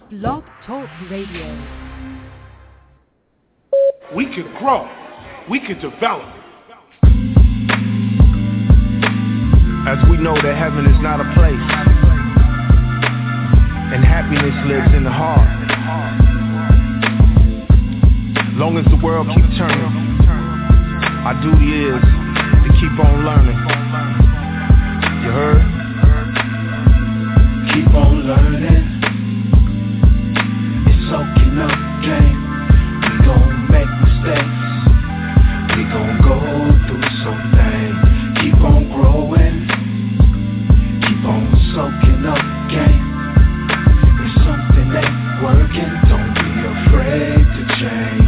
Blog Talk Radio. We can grow. We can develop. As we know that heaven is not a place, and happiness lives in the heart. Long as the world keeps turning, our duty is to keep on learning. You heard? Keep on learning. It's soaking up game. We gon' make mistakes. We gon' go through some things. Keep on growing. Keep on soaking up game. If something ain't working, don't be afraid to change.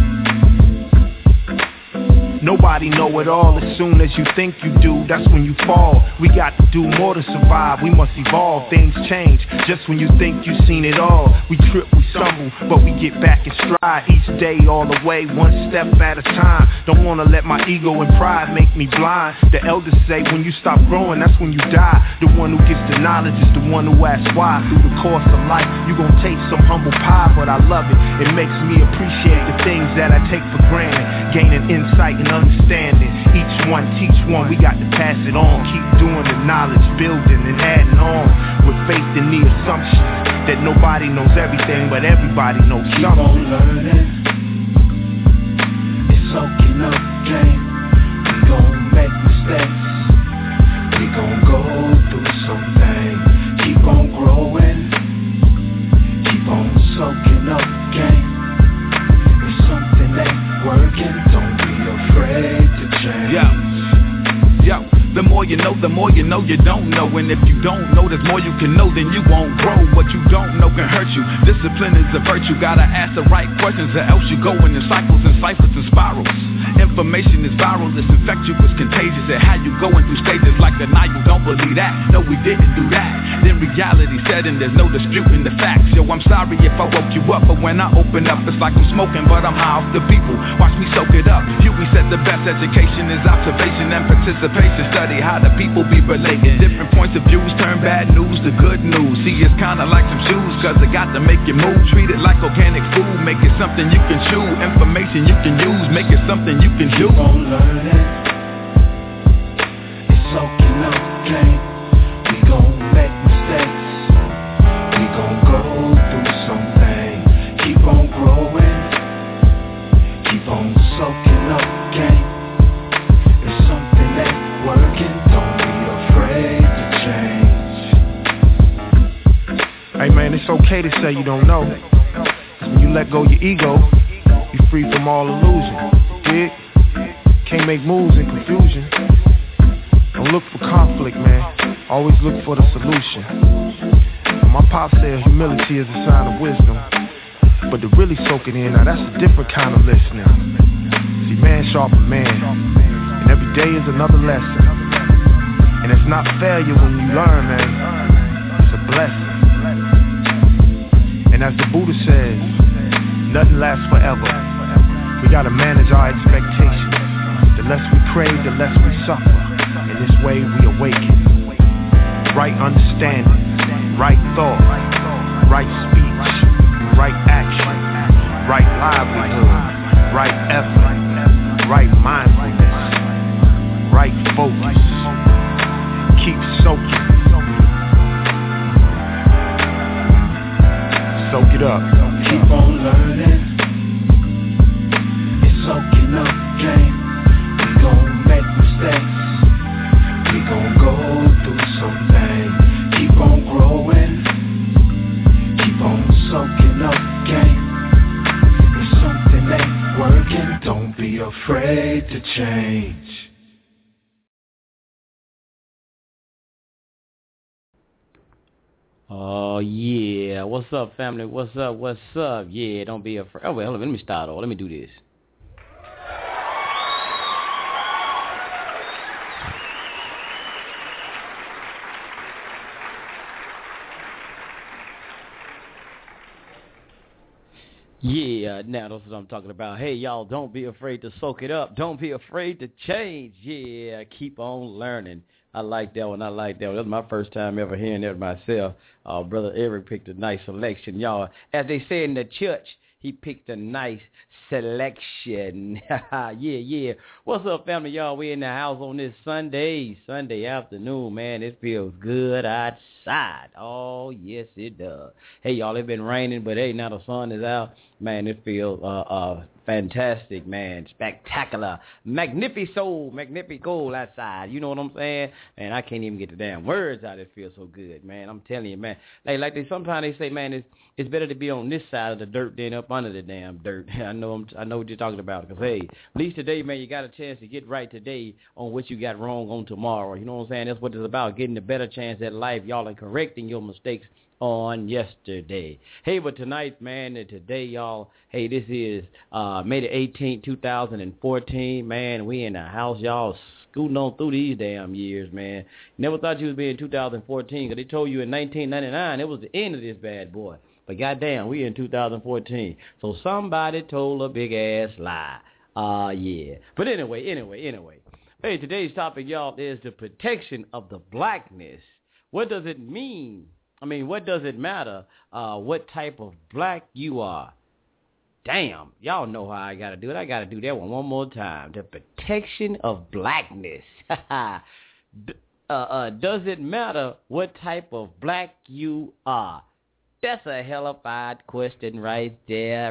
Nobody know it all. As soon as you think you do, that's when you fall. We got to do more to survive. We must evolve. Things change just when you think you've seen it all. We trip, we stumble, but we get back in stride. Each day all the way, one step at a time. Don't wanna let my ego and pride make me blind. The elders say when you stop growing, that's when you die. The one who gets the knowledge is the one who asks why. Through the course of life, you gon' taste some humble pie, but I love it. It makes me appreciate the things that I take for granted. Gaining insight and understanding. Each one teach one, we got to pass it on. Keep doing the knowledge, building and adding on. With faith in the assumption that nobody knows everything, but everybody knows something. Keep on learning. It's soaking up game. We gon' make mistakes. We gon' go through some things. Keep on growing. Keep on soaking up game. If something ain't working, don't be afraid to change. Yo, the more you know you don't know. And if you don't know, there's more you can know, then you won't grow. What you don't know can hurt you. Discipline is a virtue. Gotta ask the right questions, or else you go in cycles and ciphers and spirals. Information is viral, it's infectious, contagious. And how you going through stages like the night, you don't believe that. No, we didn't do that. Then reality set in, there's no disputing the facts. Yo, I'm sorry if I woke you up, but when I open up, it's like I'm smoking, but I'm high off the people. Watch me soak it up. Huey said the best education is observation and participation. Study how the people be relating. Different points of views turn bad news to good news. See, it's kinda like some shoes, cause they got to make you move. Treat it like organic food, make it something you can chew. Information you can use, make it something you can do. Keep on learning. It's soaking up game. We gon' make mistakes. We gon' go through something. Keep on growing. Keep on soaking up game. If something ain't working, don't be afraid to change. Hey man, it's okay to say you don't know. When you let go your ego, you free from all illusion. Dig? Can't make moves in confusion. Don't look for conflict, man. Always look for the solution. My pop said humility is a sign of wisdom. But to really soak it in, now that's a different kind of listening. See, man sharpen man. And every day is another lesson. And it's not failure when you learn, man. It's a blessing. And as the Buddha says, nothing lasts forever. We gotta manage our expectations. The less we crave, the less we suffer. In this way we awaken. Right understanding, right thought, right speech, right action, right livelihood, right effort, right mindfulness, right focus. Keep soaking. Soak it up. Keep on learning. It's soaking up game. We gon' make mistakes. We gon' go through something. Keep on growing. Keep on soaking up game. If something ain't working, don't be afraid to change. Oh yeah, what's up, family? What's up? Yeah, don't be afraid. Oh wait, hold on, let me start over. Let me do this. Yeah, now that's what I'm talking about. Hey, y'all, don't be afraid to soak it up. Don't be afraid to change. Yeah, keep on learning. I like that one. That was my first time ever hearing that myself. Brother Eric picked a nice selection, y'all. As they say in the church, he picked a nice selection. Yeah. What's up, family, y'all? We in the house on this Sunday afternoon, man. It feels good outside. Oh, yes, it does. Hey, y'all, it been raining, but hey, now the sun is out. Man, it feels fantastic, man. Spectacular. Magnifico outside. You know what I'm saying? Man, I can't even get the damn words out. It feels so good, man. I'm telling you, man. Like sometimes they say, man, it's better to be on this side of the dirt than up under the damn dirt. I know what you're talking about. Because, hey, at least today, man, you got a chance to get right today on what you got wrong on tomorrow. You know what I'm saying? That's what it's about, getting a better chance at life, y'all, and correcting your mistakes on yesterday. Hey, but tonight, man, and today, y'all, hey, this is May the 18th, 2014. Man, we in the house, y'all, scooting on through these damn years, man. Never thought you was being 2014, because they told you in 1999 it was the end of this bad boy. But goddamn, we in 2014. So somebody told a big-ass lie. Yeah. But anyway. Hey, today's topic, y'all, is the protection of the blackness. What does it mean? I mean, what does it matter what type of black you are? Damn, y'all know how I got to do it. I got to do that one more time. The protection of blackness. Does it matter what type of black you are? That's a hellified question right there.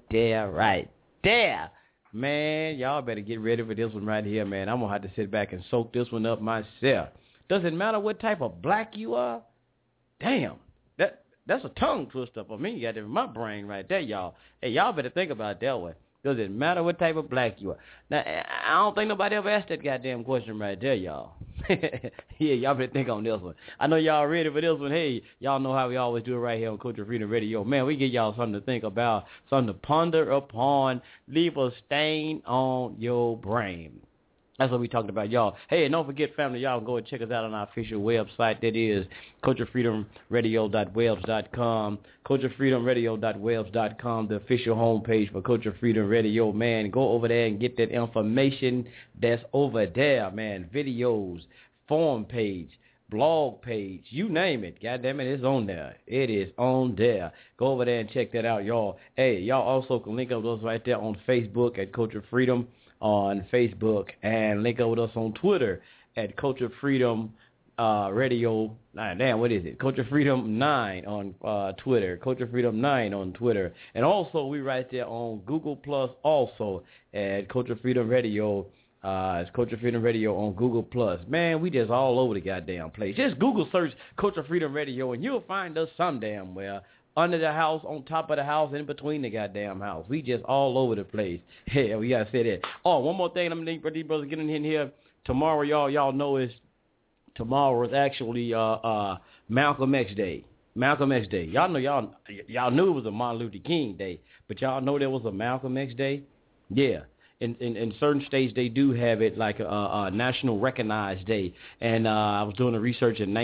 Man, y'all better get ready for this one right here, man. I'm going to have to sit back and soak this one up myself. Does it matter what type of black you are? Damn, that's a tongue twister for me. Got it in my brain right there, y'all. Hey, y'all better think about that one. Does it matter what type of black you are? Now, I don't think nobody ever asked that goddamn question right there, y'all. Yeah, y'all better think on this one. I know y'all ready for this one. Hey, y'all know how we always do it right here on Culture Freedom Radio. Man, we give y'all something to think about, something to ponder upon, leave a stain on your brain. That's what we talked about, y'all. Hey, and don't forget, family, y'all go and check us out on our official website. That is culturefreedomradio.webs.com. culturefreedomradio.webs.com, the official homepage for Culture Freedom Radio. Man, go over there and get that information that's over there, man. Videos, forum page, blog page, you name it. God damn it, it's on there. It is on there. Go over there and check that out, y'all. Hey, y'all also can link up with us right there on Facebook at Culture Freedom on Facebook, and link up with us on Twitter at Culture Freedom Radio. What is it? Culture Freedom 9 on Twitter. Culture Freedom 9 on Twitter. And also, we right there on Google Plus also at Culture Freedom Radio. It's Culture Freedom Radio on Google Plus. Man, we just all over the goddamn place. Just Google search Culture Freedom Radio, and you'll find us some damn well. Under the house, on top of the house, in between the goddamn house. We just all over the place. Yeah, we got to say that. Oh, one more thing. I'm going to these brothers getting in here. Tomorrow, y'all know tomorrow is actually Malcolm X Day. Malcolm X Day. Y'all knew it was a Martin Luther King Day, but y'all know there was a Malcolm X Day? Yeah. In certain states, they do have it like a national recognized day. And I was doing the research in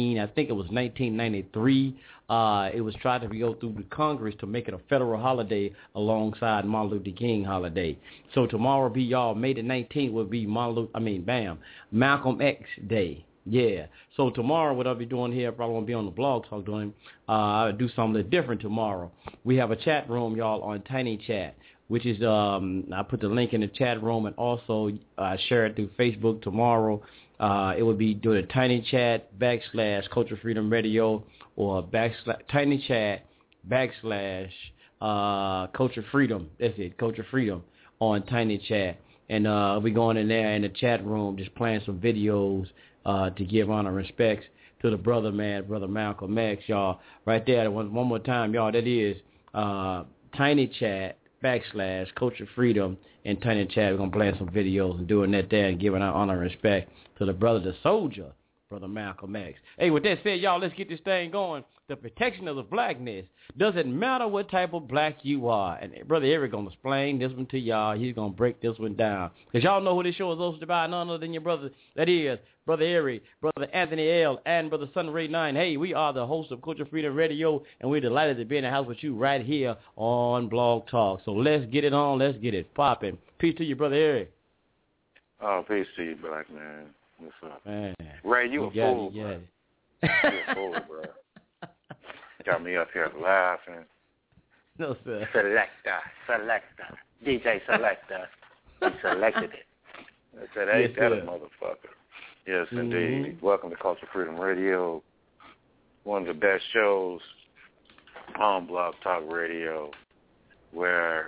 1993. It was tried to go through the Congress to make it a federal holiday alongside Martin Luther King holiday. So tomorrow will be May the 19th will be Malcolm X Day. Yeah. So tomorrow, what I'll be doing here, probably won't be on the blog talk doing. I'll do something different tomorrow. We have a chat room, y'all, on Tiny Chat, which is, I put the link in the chat room, and also share it through Facebook tomorrow. It would be doing a Tiny Chat / Culture Freedom Radio, or Tiny Chat / Culture Freedom. That's it, Culture Freedom on Tiny Chat. And we going in there in the chat room, just playing some videos to give honor and respects to the brother Malcolm X, y'all. Right there, one more time, y'all. That is Tiny Chat / Culture Freedom and Tiny Chat. We're going to play some videos and doing that there and giving our honor and respect to the brother, the soldier, Brother Malcolm X. Hey, with that said, y'all, let's get this thing going. The protection of the blackness. Doesn't matter what type of black you are. And Brother Eric going to explain this one to y'all. He's going to break this one down. Because y'all know who this show is hosted by, none other than your brother. That is Brother Eric, Brother Anthony L., and Brother Sunray 9. Hey, we are the hosts of Culture Freedom Radio, and we're delighted to be in the house with you right here on Blog Talk. So let's get it on. Let's get it popping. Peace to you, Brother Eric. Oh, peace to you, black man. What's up? Man. Ray, you a fool, yeah. You a fool, bro. Got me up here laughing. No, sir. Selector. DJ Selector. He selected it. I said, hey, Yes, that a sir. motherfucker. Yes, indeed. Welcome to Culture Freedom Radio, one of the best shows on Blog Talk Radio, where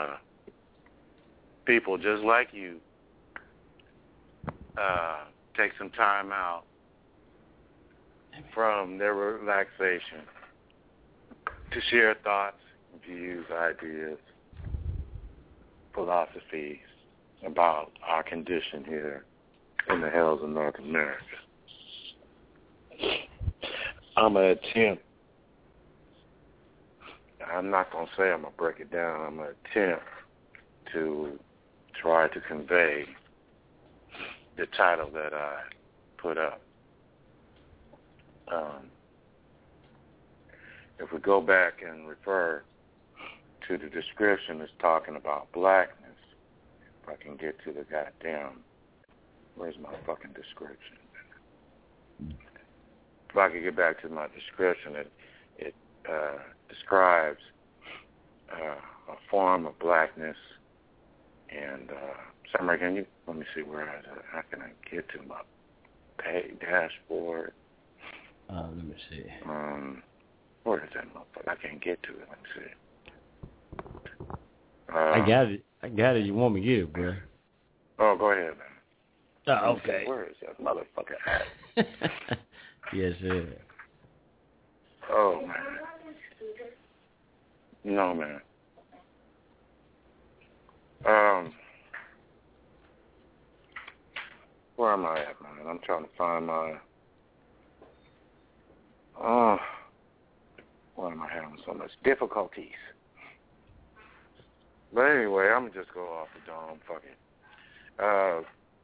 people just like you take some time out from their relaxation to share thoughts, views, ideas, philosophies about our condition here in the hells of North America. I'm going to attempt, I'm not going to say I'm going to break it down, I'm going to attempt to try to convey the title that I put up. If we go back and refer to the description, it's talking about blackness. If I can get to the goddamn, where's my fucking description? If I could get back to my description, it describes a form of blackness. And Summer, can you let me see where how can I get to my dashboard? Let me see. Where is that motherfucker? I can't get to it. Let me see. I got it. You want me to get it, bro? Oh, go ahead, man. Oh, okay. Where is that motherfucker at? Yes, sir. Oh, man. No, man. Where am I at, man? I'm trying to find my... why am I having so much difficulties? But anyway, I'm going to just go off the dome. Fuck it.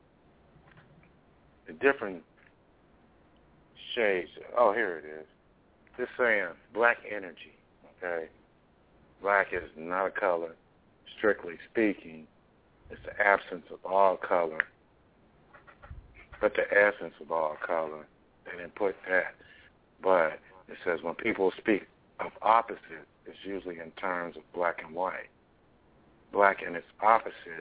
The different shades. Oh, here it is. Just saying, black energy, okay? Black is not a color. Strictly speaking, it's the absence of all color, but the essence of all color. They didn't put that. But it says when people speak of opposite, it's usually in terms of black and white. Black and its opposite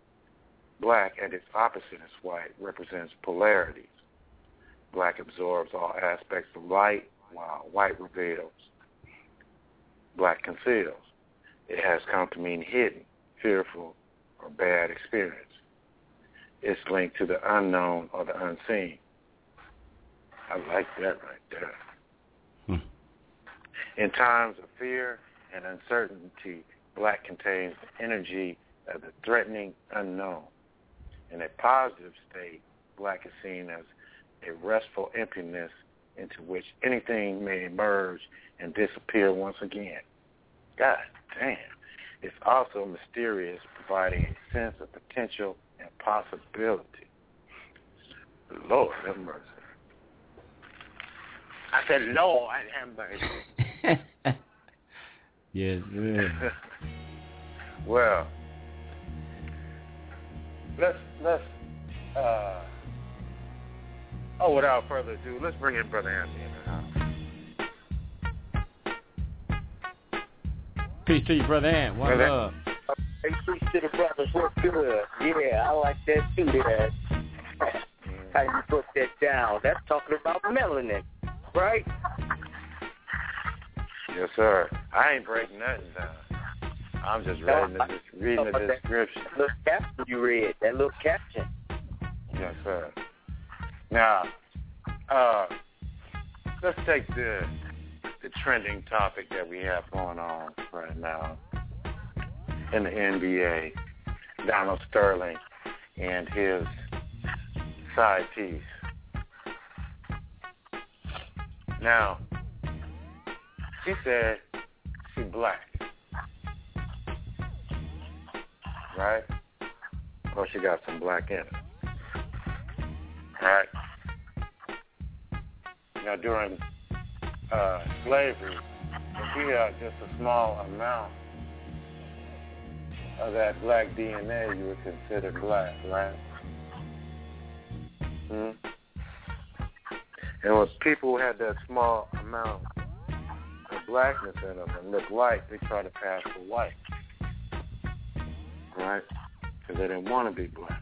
is white, represents polarities. Black absorbs all aspects of light, while white reveals. Black conceals. It has come to mean hidden, fearful, or bad experience. It's linked to the unknown or the unseen. I like that right there. In times of fear and uncertainty, black contains the energy of the threatening unknown. In a positive state, black is seen as a restful emptiness into which anything may emerge and disappear once again. God damn. It's also mysterious, providing a sense of potential and possibility. Lord have mercy. I said, Lord have mercy. Yes, sir. Well, without further ado, let's bring in Brother Anthony in the house. Peace to you, Brother Ant. What's up? Hey, peace to the brothers. What's good? Yeah, I like that too, there. How you put that down? That's talking about melanin, right? Yes, sir. I ain't breaking nothing down. I'm just reading the description. That little caption you read, that little caption. Yes, sir. Now, let's take the trending topic that we have going on right now in the NBA, Donald Sterling and his side piece. Now, she said she's black, right? Or she got some black in it, right? Now, during slavery, if you had just a small amount of that black DNA, you were considered black, right? And when people had that small amount of blackness in them and look white, they try to pass for white, right? Because they didn't want to be black.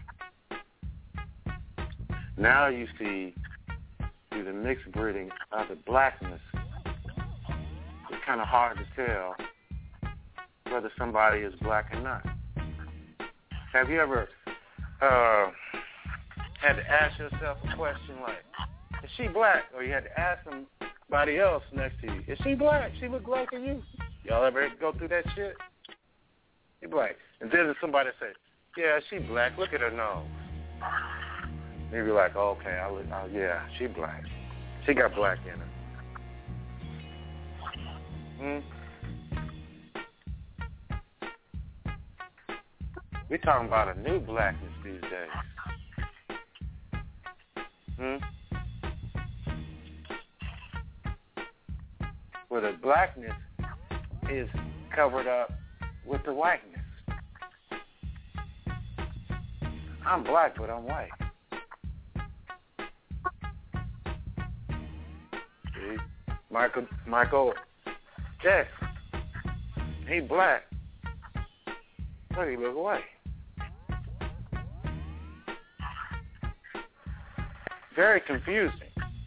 Now you see, through the mixed breeding of the blackness, it's kind of hard to tell whether somebody is black or not. Have you ever had to ask yourself a question like, is she black? Or you had to ask somebody else next to you, is she black? She look like you? Y'all ever go through that shit? She black. And then somebody say, yeah, she black. Look at her nose. And you be like, oh, okay, yeah, she black. She got black in her. We talking about a new blackness these days. Where the blackness is covered up with the whiteness. I'm black, but I'm white. See? Michael Jackson, he black, but he look white. Very confusing.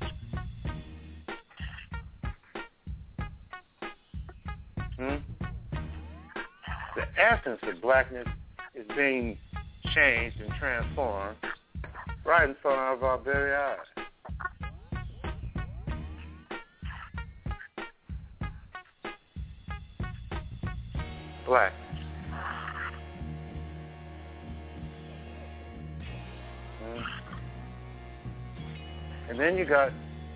The essence of blackness is being changed and transformed right in front of our very eyes. Black. And then you got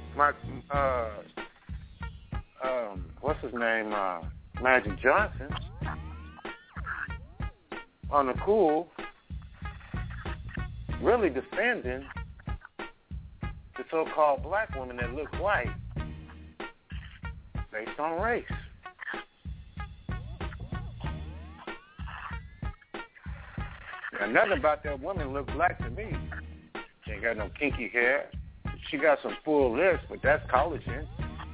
what's his name? Magic Johnson on the cool, really defending the so-called black woman that looks white based on race. Now, nothing about that woman look black to me. She ain't got no kinky hair. She got some full lips, but that's collagen.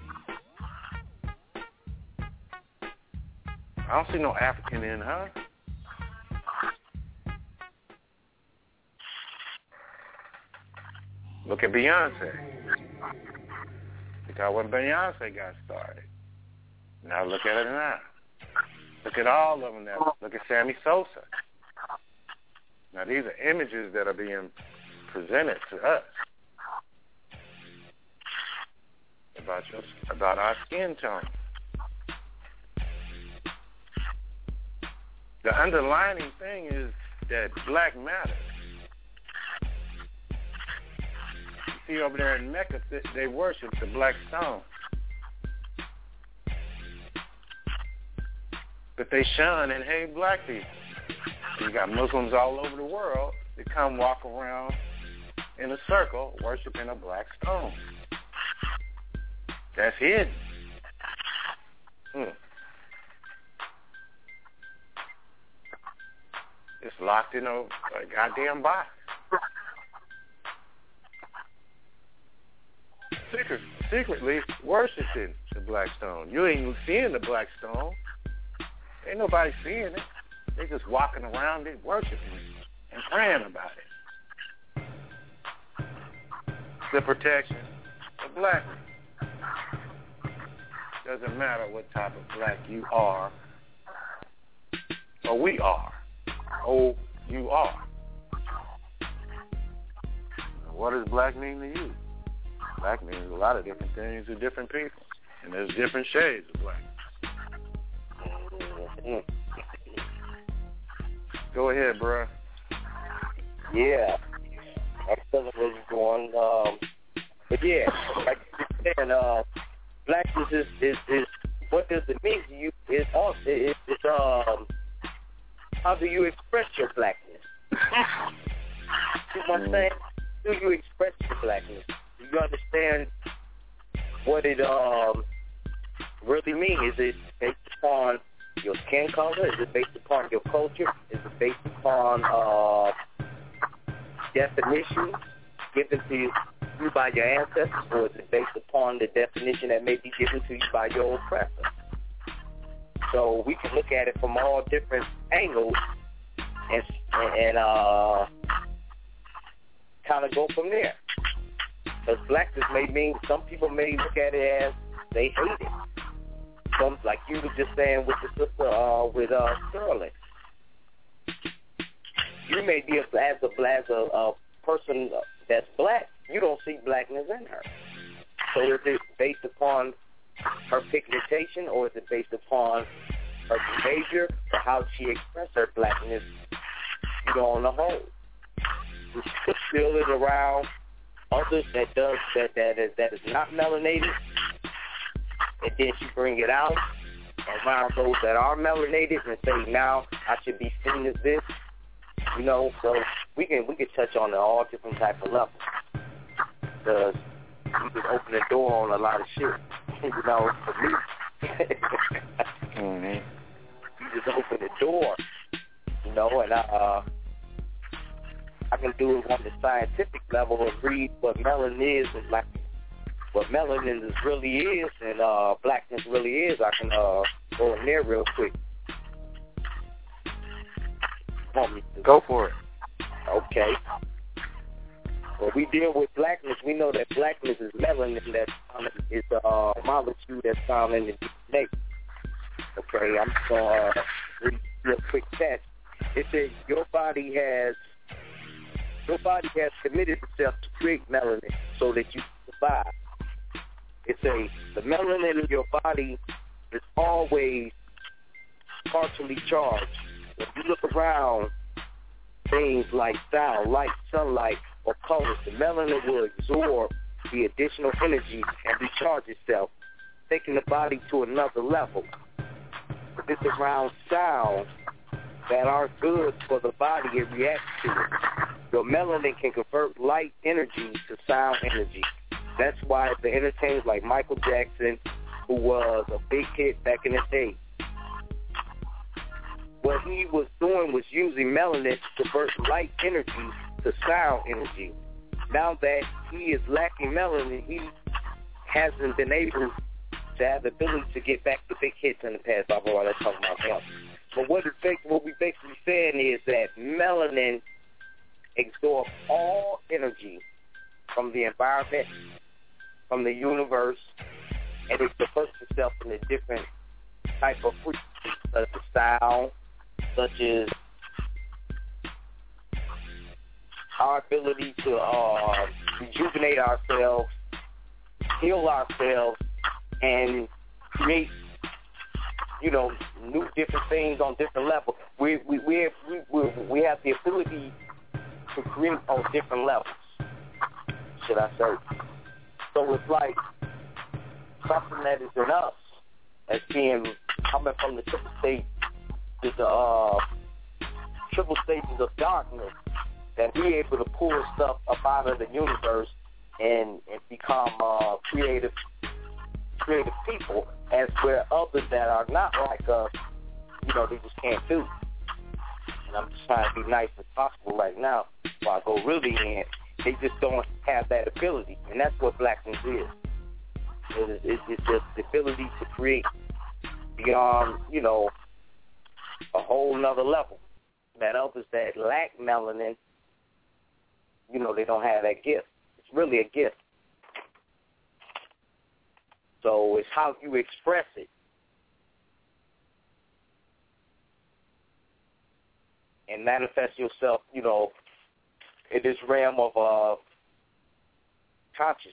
I don't see no African in her. Look at Beyonce. Look at when Beyonce got started. Now look at her now. Look at all of them now. Look at Sammy Sosa. Now these are images that are being presented to us about our skin tone. The underlining thing is that black matters. You see over there in Mecca, they worship the black stone. But they shun and hate black people. You got Muslims all over the world that come walk around in a circle worshiping a black stone. That's hidden. It's locked in a goddamn box. Secretly worshiping the black stone. You ain't seeing the black stone. Ain't nobody seeing it. They just walking around it, worshiping it, and praying about it. The protection of blackness. Doesn't matter what type of black you are, or we are, or you are. What does black mean to you? Black means a lot of different things to different people, and there's different shades of black. Go ahead, bro. Yeah, I'm still where you're going. But yeah, like you said, blackness is what does it mean to you? It's how do you express your blackness? You know what I'm saying? Do you express your blackness? Do you understand what it really means? Is it based upon your skin color? Is it based upon your culture? Is it based upon definitions? given to you by your ancestors, or is it based upon the definition that may be given to you by your oppressor? So we can look at it from all different angles and kind of go from there. Because blackness may mean, some people may look at it as they hate it. Some, like you were just saying with the sister, with Sterling. You may be as a person that's black, you don't see blackness in her. So is it based upon her pigmentation, or is it based upon her behavior, or how she expressed her blackness, on the whole? We still is around others that is not melanated, and then she bring it out around those that are melanated and say, now I should be seen as this, so we can touch on all different types of levels, because you can open the door on a lot of shit, for me. Mm-hmm. You just open the door, and I can do it on the scientific level and read what melanin is and like what melanin really is and blackness really is. I can go in there real quick. Go for it. Okay. When we deal with blackness, we know that blackness is melanin. That's is a molecule that's found in the DNA. Okay, I'm just going to read a quick test. It says your body has committed itself to create melanin so that you survive. It says the melanin in your body is always partially charged. When you look around things like sound, light, sunlight, or colors, the melanin will absorb the additional energy and recharge itself, taking the body to another level. But it's around sound that are good for the body, it reacts to it. Your melanin can convert light energy to sound energy. That's why the entertainers like Michael Jackson, who was a big hit back in the day, what he was doing was using melanin to convert light energy to sound energy. Now that he is lacking melanin, he hasn't been able to have the ability to get back to big hits in the past. I've already talked about him. But what we basically saying is that melanin absorbs all energy from the environment, from the universe, and it diverts itself in a different type of frequency, such as sound, such as our ability to rejuvenate ourselves, heal ourselves, and create, new different things on different levels. We have the ability to create on different levels, should I say. So it's like something that is in us as being coming from the triple state, the triple stages of darkness, that we're able to pull stuff up out of the universe and become creative people, as where others that are not like us, they just can't do. And I'm just trying to be nice as possible right now while I go really in. They just don't have that ability, and that's what blackness is. It's just the ability to create beyond, a whole nother level. That others that lack melanin, they don't have that gift. It's really a gift. So it's how you express it. And manifest yourself, in this realm of consciousness.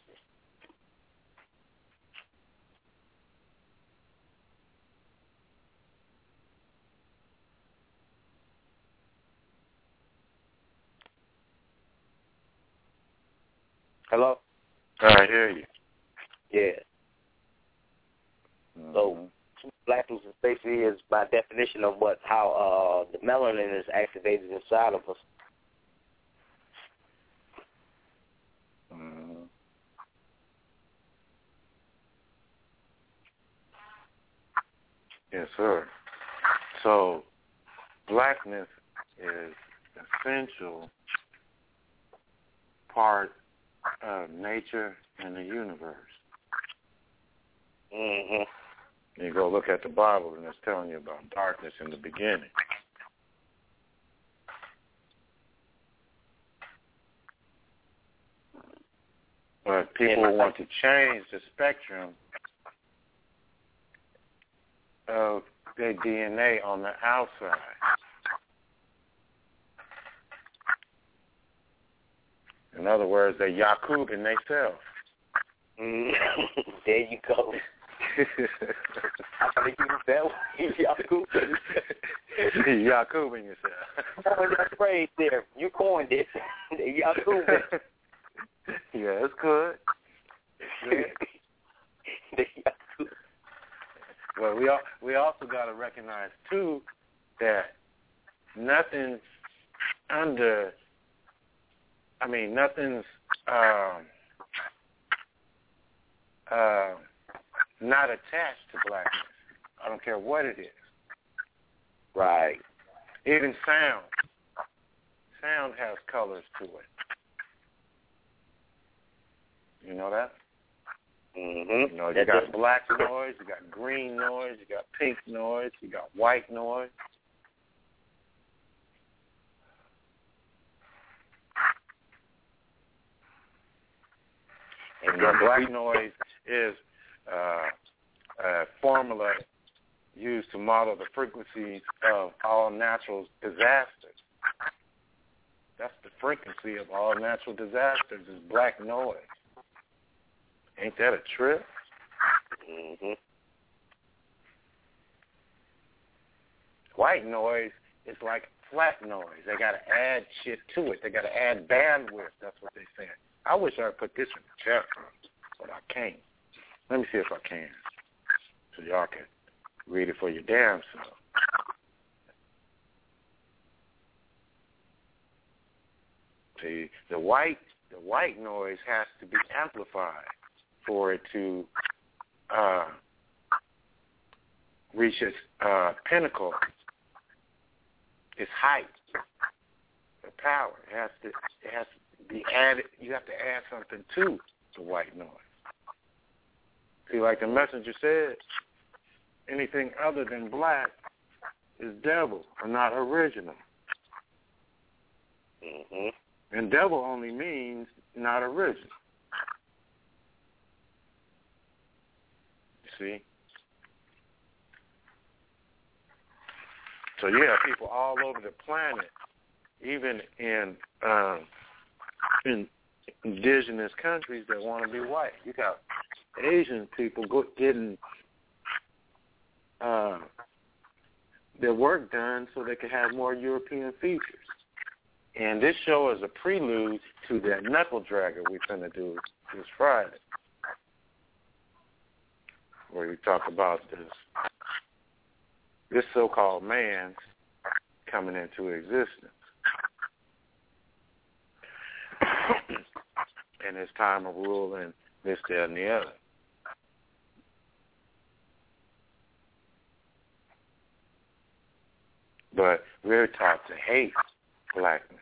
Hello? I hear you. Yeah. Mm-hmm. So blackness basically is by definition of how the melanin is activated inside of us. Mm-hmm. Yes, sir. So blackness is essential part of nature and the universe. Mm-hmm. You go look at the Bible, and it's telling you about darkness in the beginning. But people want to change the spectrum of their DNA on the outside. In other words, they're Yakub in themselves. There you go. I gotta use that one. Yakub. Yakub in yourself. Oh, that phrase there. You coined it. Yakub. Yeah, it's good. Well, we also got to recognize too that nothing's not attached to blackness. I don't care what it is. Right. Even sound. Sound has colors to it. You know that? Mm-hmm. You know, you got black noise, you got green noise, you got pink noise, you got white noise. And the black noise is a formula used to model the frequencies of all natural disasters. That's the frequency of all natural disasters is black noise. Ain't that a trip? Mm-hmm. White noise is like flat noise. They got to add shit to it. They got to add bandwidth. That's what they're saying. I wish I could put this in the chat room, but I can't. Let me see if I can, so y'all can read it for your damn self. See, the white noise has to be amplified for it to reach its pinnacle, its height, the power. It has to be added. You have to add something to the white noise. See, like the messenger said, anything other than black is devil or not original. Mm-hmm. And devil only means not original. See? So you have people all over the planet, even in indigenous countries that want to be white. You got Asian people getting their work done so they can have more European features. And this show is a prelude to that knuckle dragger we're going to do this Friday, where we talk about this so-called man coming into existence and his time of rule and this, that, and the other. But we're taught to hate blackness.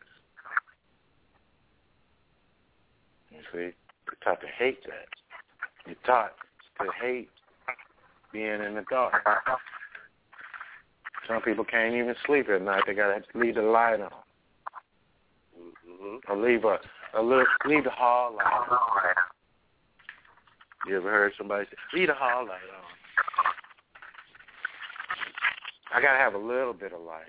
You see? We're taught to hate that. You're taught to hate being in the dark. Some people can't even sleep at night. They gotta leave the light on, or leave the hall light on. You ever heard somebody say, "Leave the hall light on"? I gotta have a little bit of light.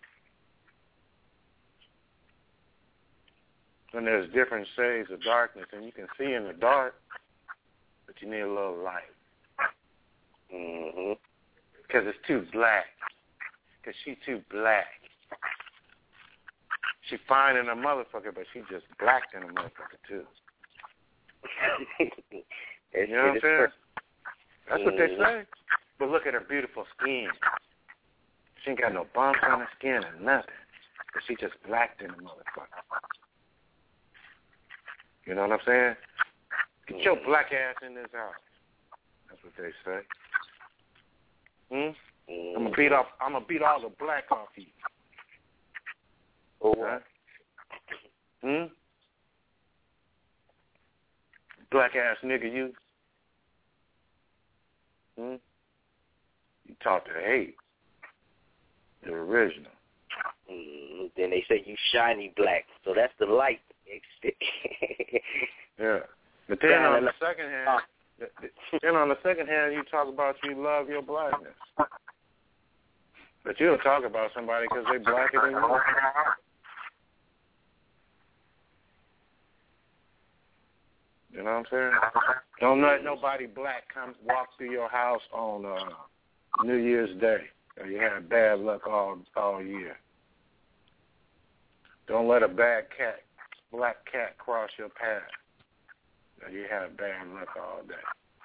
And there's different shades of darkness, and you can see in the dark, but you need a little light. Mm-hmm. Because it's too black. Because she's too black. She fine in a motherfucker, but she just black in a motherfucker, too. You know what I'm saying? That's what they say. But look at her beautiful skin. She ain't got no bumps on her skin or nothing. But she just blacked in a motherfucker. You know what I'm saying? Get your black ass in this house. That's what they say. I'm gonna beat all the black off you. Oh, what? black-ass nigga, you. You taught to hate. The original. Then they say you shiny black, so that's the light. Yeah. But then on the second hand, you talk about you love your blackness. But you'll talk about somebody because they blacker than you. You know what I'm saying? Don't let nobody black walk through your house on New Year's Day. Or you had bad luck all year. Don't let a black cat cross your path. Or you had bad luck all day.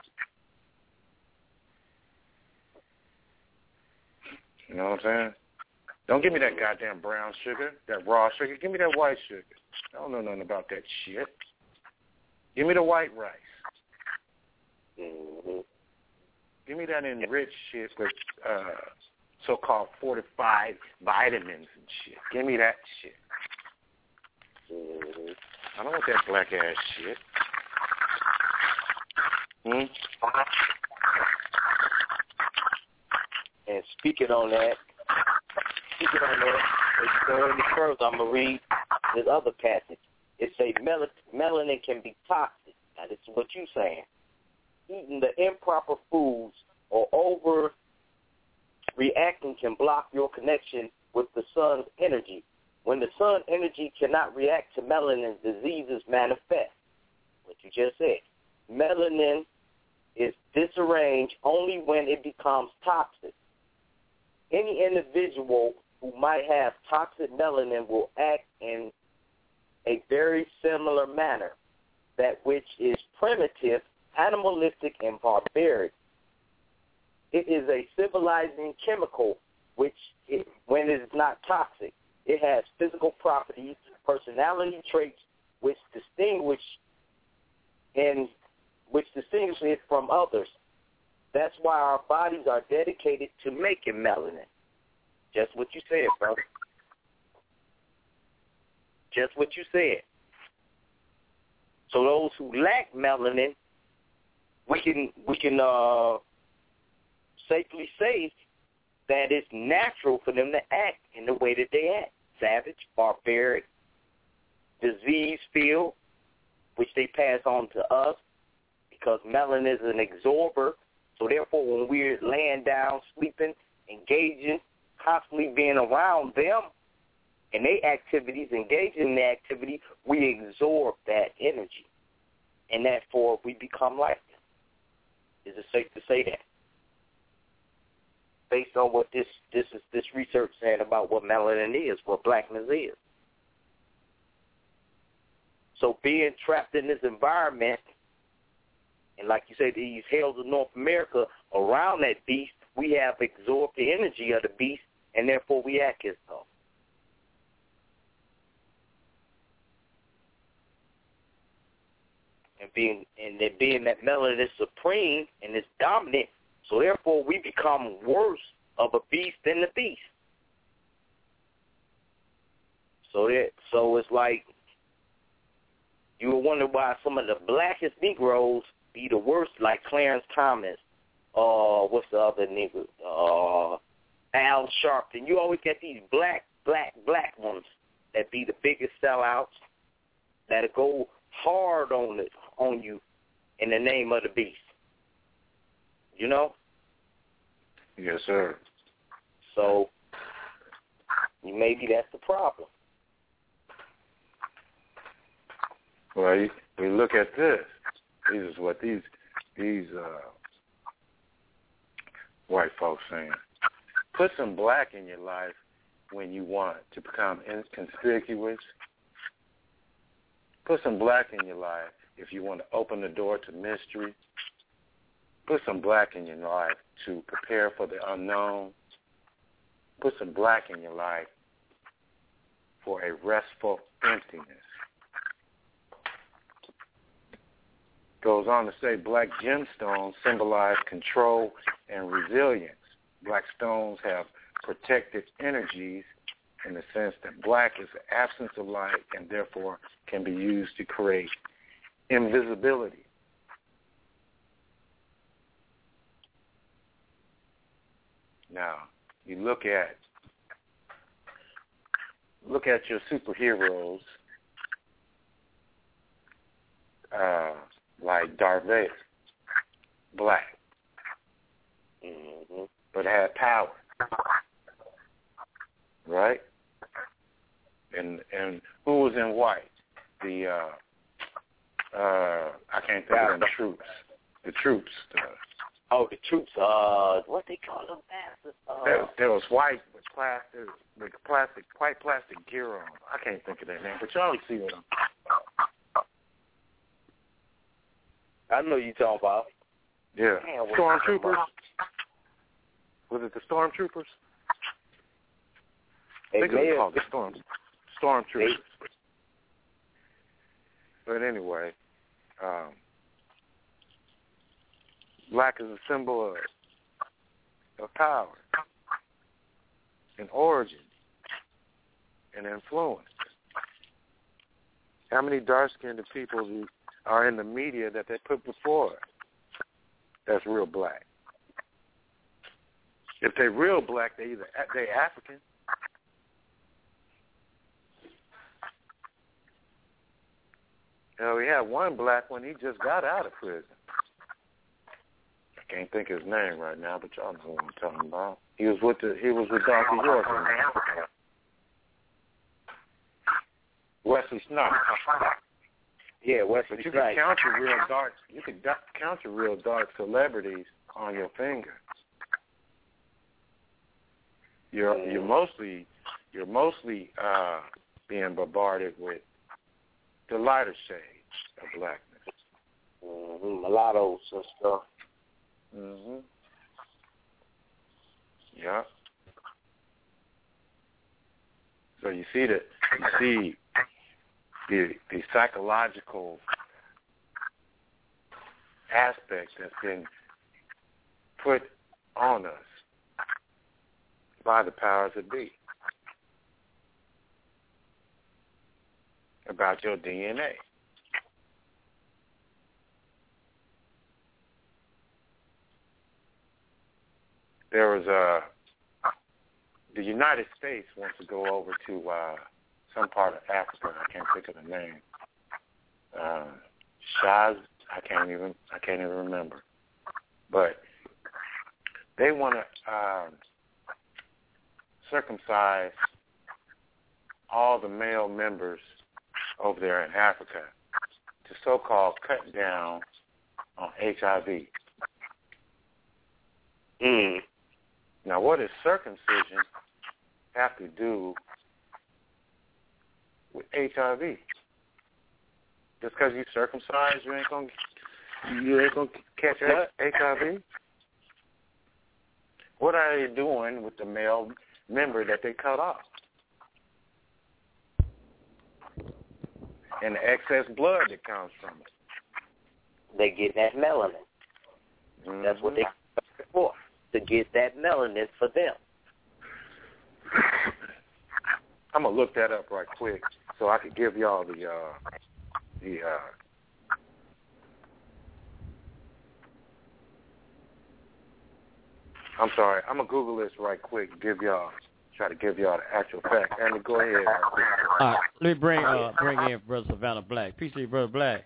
You know what I'm saying? Don't give me that goddamn brown sugar, that raw sugar. Give me that white sugar. I don't know nothing about that shit. Give me the white rice. Mm-hmm. Give me that enriched shit with so-called fortified vitamins and shit. Give me that shit. Mm-hmm. I don't want that black-ass shit. And speaking on that, as you go any further, I'm going to read this other passage. It says melanin can be toxic. Now, this is what you're saying. Eating the improper foods or overreacting can block your connection with the sun's energy. When the sun's energy cannot react to melanin, diseases manifest. What you just said. Melanin is disarranged only when it becomes toxic. Any individual who might have toxic melanin will act in a very similar manner, that which is primitive, animalistic, and barbaric. It is a civilizing chemical when it is not toxic. It has physical properties, personality traits which distinguish it from others. That's why our bodies are dedicated to making melanin. Just what you said, brother. Just what you said. So those who lack melanin, we can safely say that it's natural for them to act in the way that they act. Savage, barbaric, disease-filled, which they pass on to us because melanin is an absorber. So therefore, when we're laying down, sleeping, engaging, constantly being around them and their activities, engaging in their activity, we absorb that energy. And therefore, we become like them. Is it safe to say that? Based on what this research said about what melanin is, what blackness is. So being trapped in this environment, and like you say, these hills of North America, around that beast, we have absorbed the energy of the beast, and therefore we act as though. And being that melanin is supreme and is dominant, so therefore we become worse of a beast than the beast. So it's like you will wonder why some of the blackest Negroes be the worst, like Clarence Thomas, what's the other nigga? Al Sharpton. You always get these black ones that be the biggest sellouts that'll go hard on you in the name of the beast. You know? Yes, sir. So maybe that's the problem. Well, we look at this. This is what these white folks saying. Put some black in your life when you want to become inconspicuous. Put some black in your life if you want to open the door to mystery. Put some black in your life to prepare for the unknown. Put some black in your life for a restful emptiness. Goes on to say black gemstones symbolize control and resilience. Black stones have protective energies in the sense that black is the absence of light and therefore can be used to create invisibility. Now, you look at your superheroes like Darth Vader, black, but had power, right? And who was in white? The I can't think of the troops. The troops. The troops. What they call them bastards? There was white with white plastic gear on. I can't think of their name, but y'all see what I know you talking about. Yeah. Stormtroopers. Was it the Stormtroopers? I think it was called the Stormtroopers. But anyway, black is a symbol of power and origin and influence. How many dark-skinned people are in the media that they put before us? That's real black. If they're real black, they African. We had one black one. He just got out of prison. I can't think of his name right now, but y'all know what I'm talking about. He was with Dr. York. Wesley Snipes. Yeah, Wesley But you Snipes. can count your real dark. You can count your real dark celebrities on your finger. You're mostly being bombarded with the lighter shades of blackness. Mulattoes and stuff. Yeah. So you see the psychological aspect that's been put on us by the powers that be about your DNA. There was the United States wants to go over to some part of Africa. I can't think of the name. Shaz. I can't even remember. But they want to circumcise all the male members over there in Africa to so-called cut down on HIV. Now, what does circumcision have to do with HIV? Just because you circumcised, you ain't gonna catch HIV? What are they doing with the male member that they cut off? And the excess blood that comes from it. They get that melanin. That's what they for, to get that melanin for them. I'm going to look that up right quick so I could give y'all the I'm sorry. I'm going to Google this right quick and try to give y'all the actual fact. And go ahead. Let me bring in Brother Savannah Black. Peace to you, Brother Black.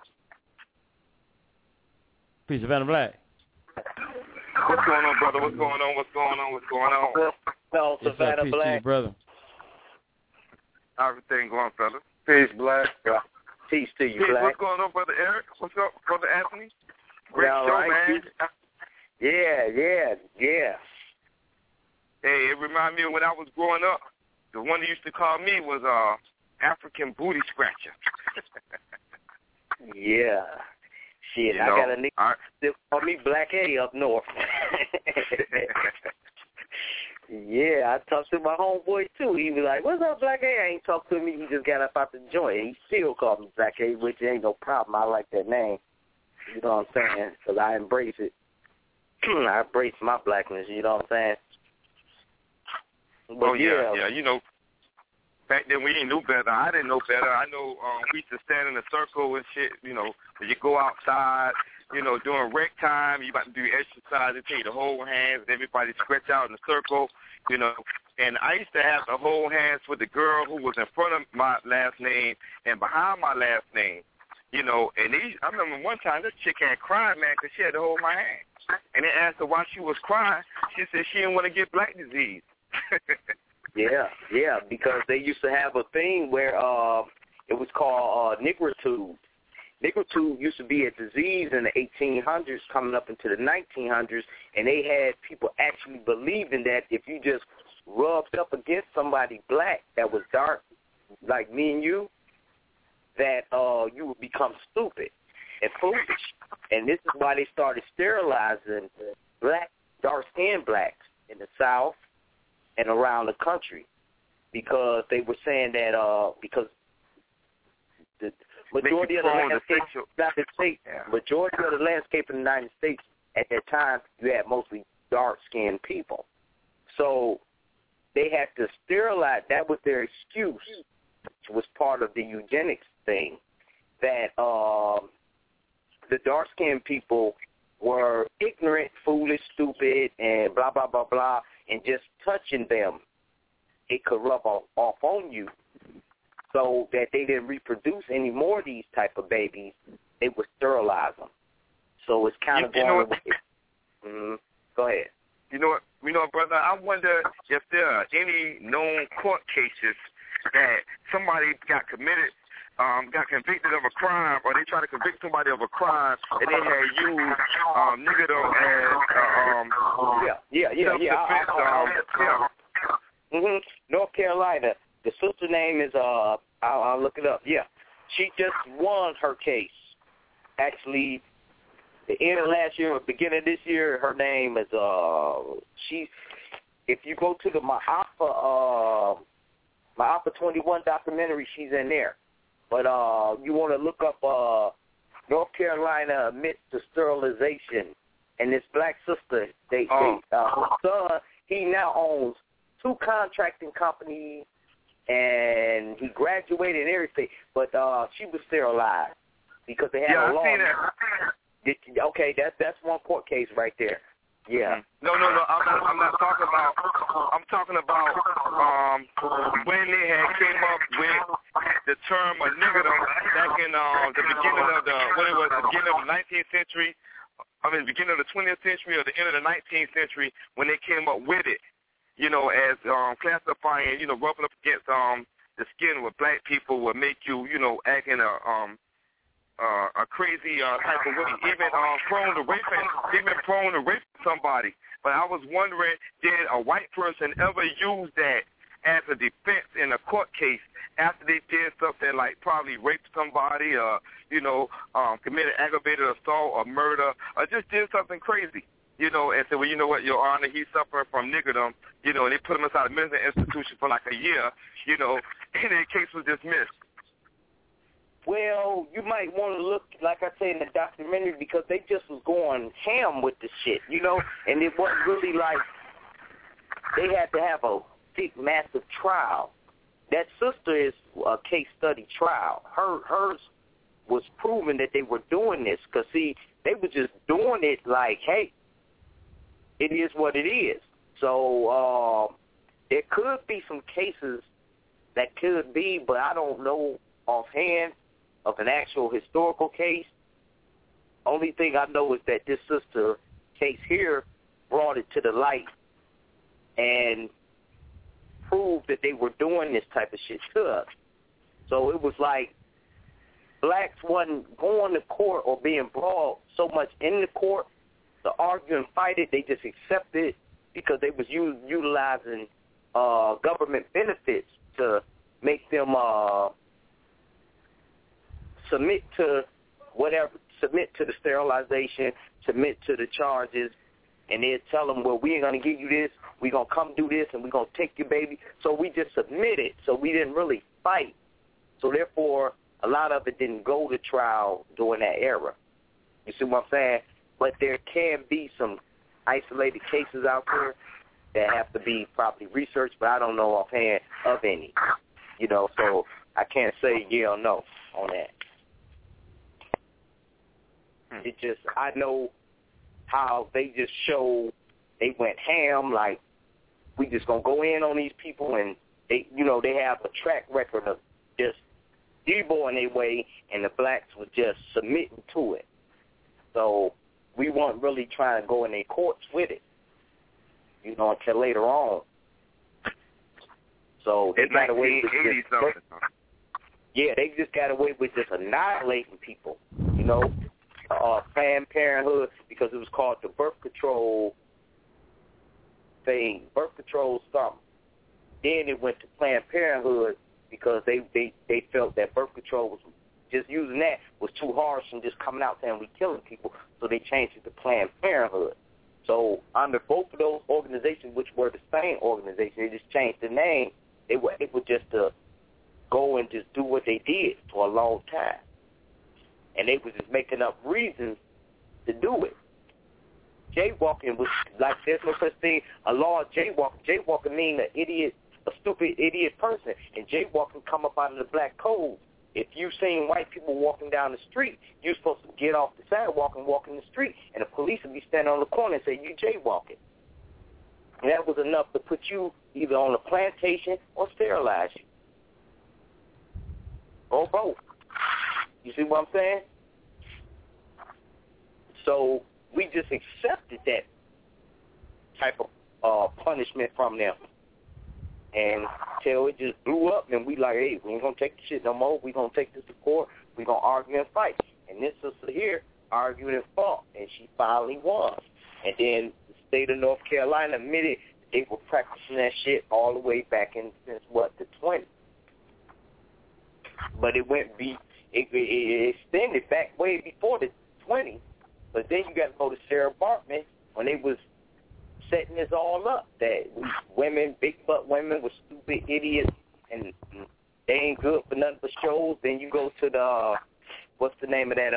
Peace, Savannah Black. What's going on, brother? What's going on? Well, Savannah peace Black. to you, brother. How's everything going, fella? Peace, Black. Peace to you, Peace. Black. What's going on, Brother Eric? What's up, Brother Anthony? Great show, right, man. Yeah. Hey, it reminded me of when I was growing up. The one they used to call me was African Booty Scratcher. Yeah. Shit, I got a nigga still call me Black A up north. Yeah, I talked to my homeboy, too. He was like, what's up, Black A? I ain't talked to me. He just got up out the joint. He still called me Black A, which ain't no problem. I like that name. You know what I'm saying? Because I embrace it. I embrace my blackness, you know what I'm saying? But yeah. You know, back then we didn't know better. I didn't know better. I know we used to stand in a circle and shit, you know, when you go outside during rec time, you about to do exercise, they take the whole hands, and everybody stretch out in a circle, And I used to have to hold hands with the girl who was in front of my last name and behind my last name, And I remember one time this chick had cried, man, because she had to hold my hand. And they asked her why she was crying. She said she didn't want to get black disease. Yeah, because they used to have a thing where it was called nigritude. Nigritude used to be a disease in the 1800s coming up into the 1900s, and they had people actually believing that if you just rubbed up against somebody black that was dark, like me and you, that you would become stupid and foolish. And this is why they started sterilizing black, dark-skinned blacks in the South and around the country, because they were saying that because the majority of the landscape in the United States, majority of the landscape in the United States at that time, you had mostly dark-skinned people. So they had to sterilize. That was their excuse, which was part of the eugenics thing, that the dark-skinned people were ignorant, foolish, stupid, and blah, blah, blah, blah, and just touching them, it could rub off on you, so that they didn't reproduce any more of these type of babies. They would sterilize them. So it's kind of going with it. Go ahead. You know what, brother? I wonder if there are any known court cases that somebody got convicted of a crime, or they try to convict somebody of a crime, and they had used niggerdom as North Carolina. The sister name is I'll look it up. Yeah, she just won her case. Actually, the end of last year or beginning of this year, her name is she. If you go to the Ma'afa 21 documentary, she's in there. But you want to look up North Carolina admits to sterilization, and this black sister, her son, he now owns 2 contracting companies, and he graduated and everything. But she was sterilized because they had a law. Okay, that's one court case right there. Yeah. No. I'm not talking about. I'm talking about when they had came up with the term of niggerdom back in the beginning of the beginning of the 19th century. Beginning of the 20th century or the end of the 19th century, when they came up with it, as classifying, rubbing up against the skin with black people would make you, act in a crazy type of way, even prone to raping somebody. But I was wondering, did a white person ever use that as a defense in a court case after they did something like probably raped somebody, or committed aggravated assault or murder, or just did something crazy, and said, well, you know what, Your Honor, he's suffering from niggerdom, and they put him inside a mental institution for like a year, and the case was dismissed. Well, you might want to look, like I said in the documentary, because they just was going ham with the shit, and it wasn't really like they had to have a big, massive trial. That sister is a case study trial. Hers was proving that they were doing this because, see, they were just doing it like, hey, it is what it is. So there could be some cases that could be, but I don't know offhand of an actual historical case. Only thing I know is that this sister case here brought it to the light and proved that they were doing this type of shit to us. So it was like blacks wasn't going to court or being brought so much in the court to argue and fight it. They just accepted it because they was utilizing government benefits to make them submit to the sterilization, submit to the charges, and they'd tell them, well, we ain't going to give you this, we're going to come do this, and we're going to take your baby. So we just submitted, so we didn't really fight. So therefore, a lot of it didn't go to trial during that era. You see what I'm saying? But there can be some isolated cases out there that have to be properly researched, but I don't know offhand of any. So I can't say yeah or no on that. It just, I know how they just show, they went ham, like, we just going to go in on these people, and they, you know, they have a track record of just deboing their way, and the blacks were just submitting to it. So we weren't really trying to go in their courts with it, you know, until later on. So they got away with just, yeah, they just got away with just annihilating people, you know. Planned Parenthood, because it was called the birth control thing, birth control something. Then it went to Planned Parenthood because they felt that birth control was just using that was too harsh and just coming out saying we killing people, so they changed it to Planned Parenthood. So under both of those organizations, which were the same organization, they just changed the name. They were able just to go and just do what they did for a long time. And they were just making up reasons to do it. Jaywalking was like, there's no such thing, a law of jaywalking. Jaywalking means an idiot, a stupid idiot person. And jaywalking come up out of the black code. If you've seen white people walking down the street, you're supposed to get off the sidewalk and walk in the street. And the police would be standing on the corner and say, you jaywalking. And that was enough to put you either on a plantation or sterilize you. Or both. You see what I'm saying? So we just accepted that type of punishment from them. And till it just blew up, and we like, hey, we ain't going to take this shit no more. We going to take this to court. We going to argue and fight. And this sister here argued and fought, and she finally won. And then the state of North Carolina admitted they were practicing that shit all the way back in, since, what, the 20s. But it it extended back way before the 20s. But then you got to go to Sarah Baartman when they was setting this all up, that women, big butt women, were stupid idiots, and they ain't good for nothing but shows. Then you go to the, what's the name of that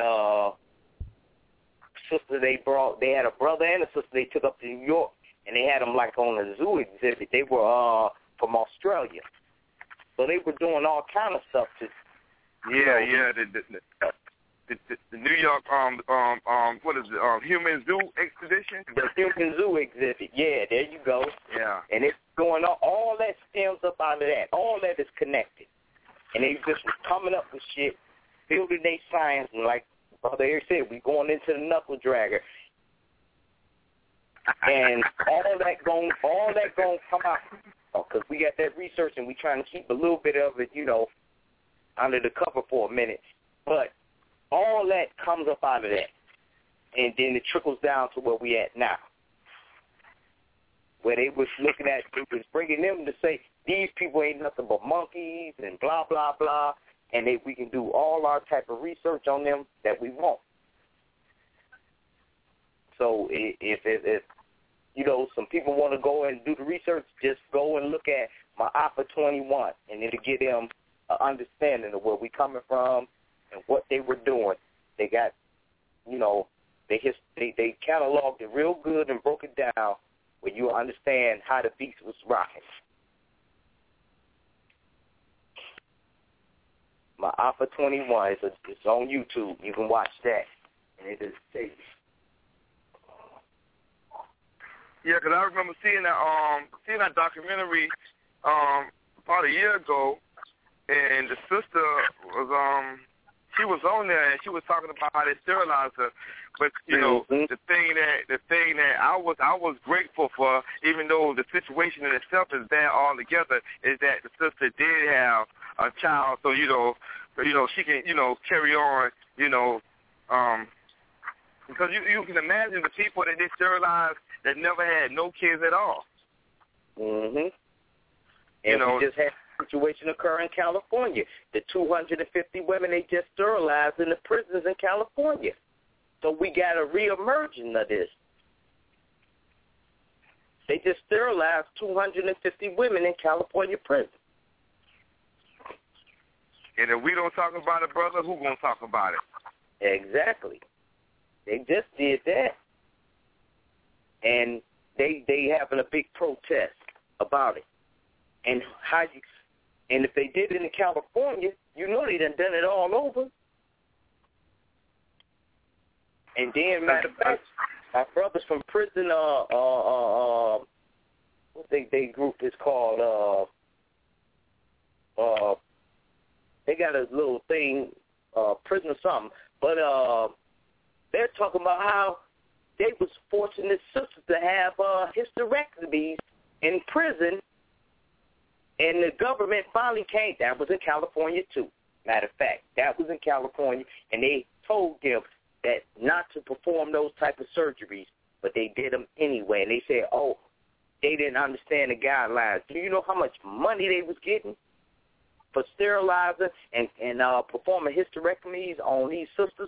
sister they brought? They had a brother and a sister they took up to New York, and they had them like on a zoo exhibit. They were from Australia. So they were doing all kind of stuff to, the New York what is it, Human Zoo Expedition? The Human Zoo exhibit, yeah, there you go. Yeah. And it's going on, all that stems up out of that. All that is connected. And they just was coming up with shit, building their science, and like Brother Eric said, we going into the knuckle dragger. And all that going come out. Because we got that research and we trying to keep a little bit of it, you know, under the cover for a minute. But all that comes up out of that. And then it trickles down to where we at now. Where they was looking at, it was bringing them to say, these people ain't nothing but monkeys and blah, blah, blah. And we can do all our type of research on them that we want. So if you know, some people want to go and do the research, just go and look at my Alpha 21, and it'll give them an understanding of where we coming from and what they were doing. They got, you know, they cataloged it real good and broke it down where you understand how the beast was rocking. My Alpha 21 it's on YouTube. You can watch that, and it is safe. Yeah, because I remember seeing that documentary about a year ago, and the sister was she was on there and she was talking about how they sterilized her. But you know, the thing that I was grateful for, even though the situation in itself is bad altogether, is that the sister did have a child, so you know she can carry on, because you can imagine the people that they sterilized that never had no kids at all. Mhm. And we just had a situation occur in California. The 250 women they just sterilized in the prisons in California. So we got a re-emerging of this. They just sterilized 250 women in California prison. And if we don't talk about it, brother, who gonna talk about it? Exactly. They just did that. And they having a big protest about it. And if they did it in California, you know they done it all over. And then, matter of fact, my brothers from prison, what they group is called, they got a little thing, prison or something, but they're talking about how they was forcing their sisters to have hysterectomies in prison, and the government finally came. That was in California, too. Matter of fact, that was in California, and they told them that not to perform those type of surgeries, but they did them anyway. And they said, oh, they didn't understand the guidelines. Do you know how much money they was getting for sterilizing and performing hysterectomies on these sisters?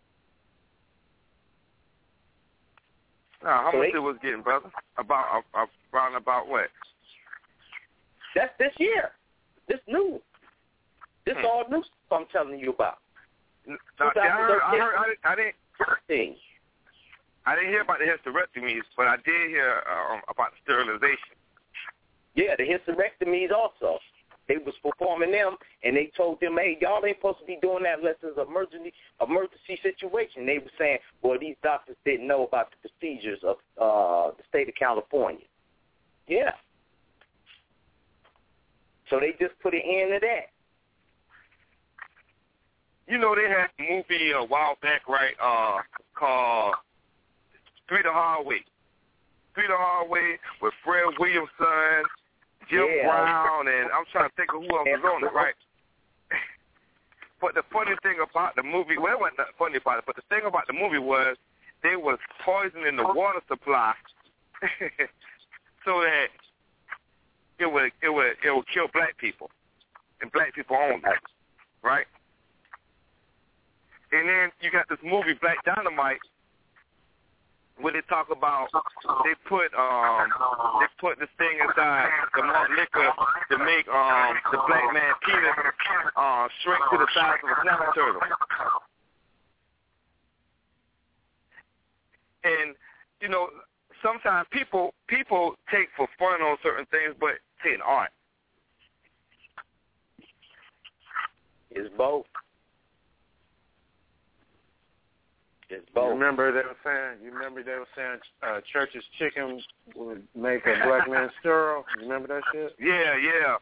How much it was getting, brother? About what? That's this year. This new. This all new stuff I'm telling you about. I didn't hear about the hysterectomies, but I did hear about the sterilization. Yeah, the hysterectomies also. They was performing them, and they told them, hey, y'all ain't supposed to be doing that unless there's an emergency situation. They were saying, well, these doctors didn't know about the procedures of the state of California. Yeah. So they just put an end to that. You know, they had a movie a while back, right, called Three the Hard Way. Three the Hard Way with Fred Williamson, Jim Brown, and I'm trying to think of who else was on it, right? But the funny thing about the movie, well, it wasn't that funny about it, but the thing about the movie was they was poisoning the water supply so that it would kill black people, and black people only, right? And then you got this movie, Black Dynamite, where they talk about they put this thing inside the malt liquor to make the black man penis shrink to the size of a snapping turtle. And you know, sometimes people take for fun on certain things, but it's an art. It's both. You remember they were saying Church's chicken would make a black man sterile? You remember that shit? Yeah.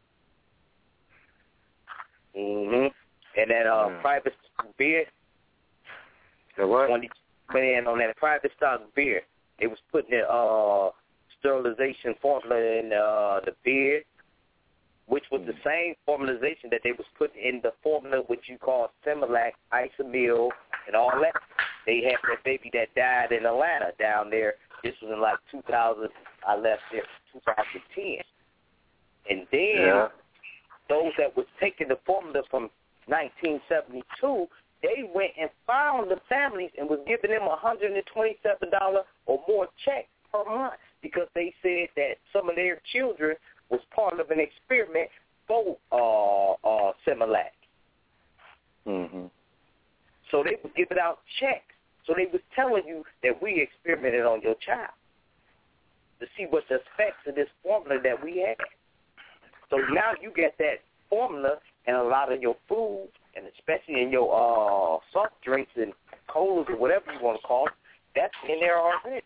Mhm. And that private beer. The what? When he went in on that private stock beer, they was putting the sterilization formula in the beer, which was the same formulation that they was putting in the formula which you call Similac, Isomil, and all that. They had that baby that died in Atlanta down there. This was in like 2000. I left there 2010. And then those that was taking the formula from 1972, they went and found the families and was giving them $127 or more check per month because they said that some of their children was part of an experiment for Similac. Mm-hmm. So they was giving out checks. So they was telling you that we experimented on your child to see what the effects of this formula that we had. So now you get that formula in a lot of your food, and especially in your soft drinks and colas or whatever you want to call it, that's in there already.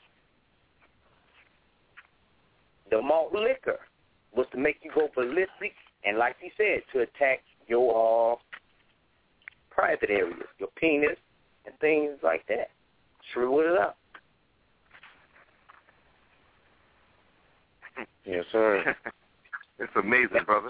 The malt liquor was to make you go ballistic, and like you said, to attack your private areas, your penis, and things like that. Shrivel it up. Yes, sir. It's amazing, brother.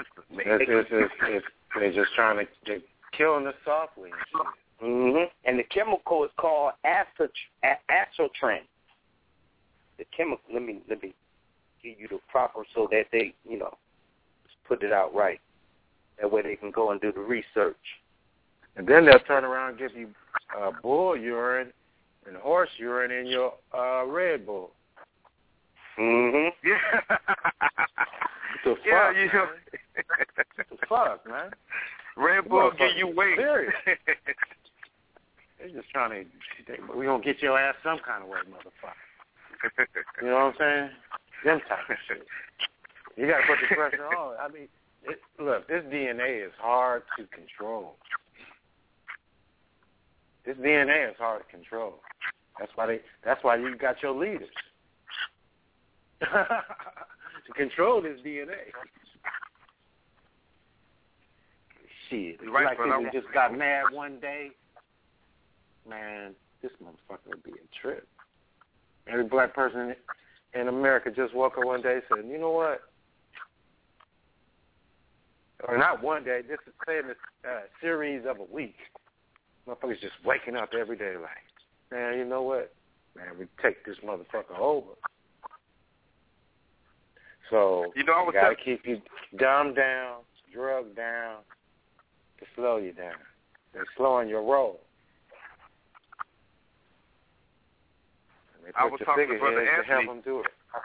They're just trying to killing us softly and shit. Mm-hmm. And the chemical is called Asotrin. The chemical. Let me give you the proper so that they, just put it out right. That way they can go and do the research. And then they'll turn around and give you bull urine and horse urine in your Red Bull. Mm-hmm. Yeah. What the fuck? Yeah, What the fuck, man? Red Bull give you weight. Serious. They're just trying to. We're going to get your ass some kind of way, motherfucker. You know what I'm saying? Them type of shit. You got to put the pressure on. I mean, look, this DNA is hard to control. This DNA is hard to control. That's why you got your leaders. To control this DNA. Shit. Right, like people just got mad one day. Man, this motherfucker would be a trip. Every black person in America just woke up one day and said, you know what? Or not one day, just saying this series of a week. Motherfuckers just waking up every day like, man, you know what? Man, we take this motherfucker over. So you gotta keep you dumbed down, drugged down to slow you down. They're slowing your roll. I was talking to Brother Anthony. To help them do it.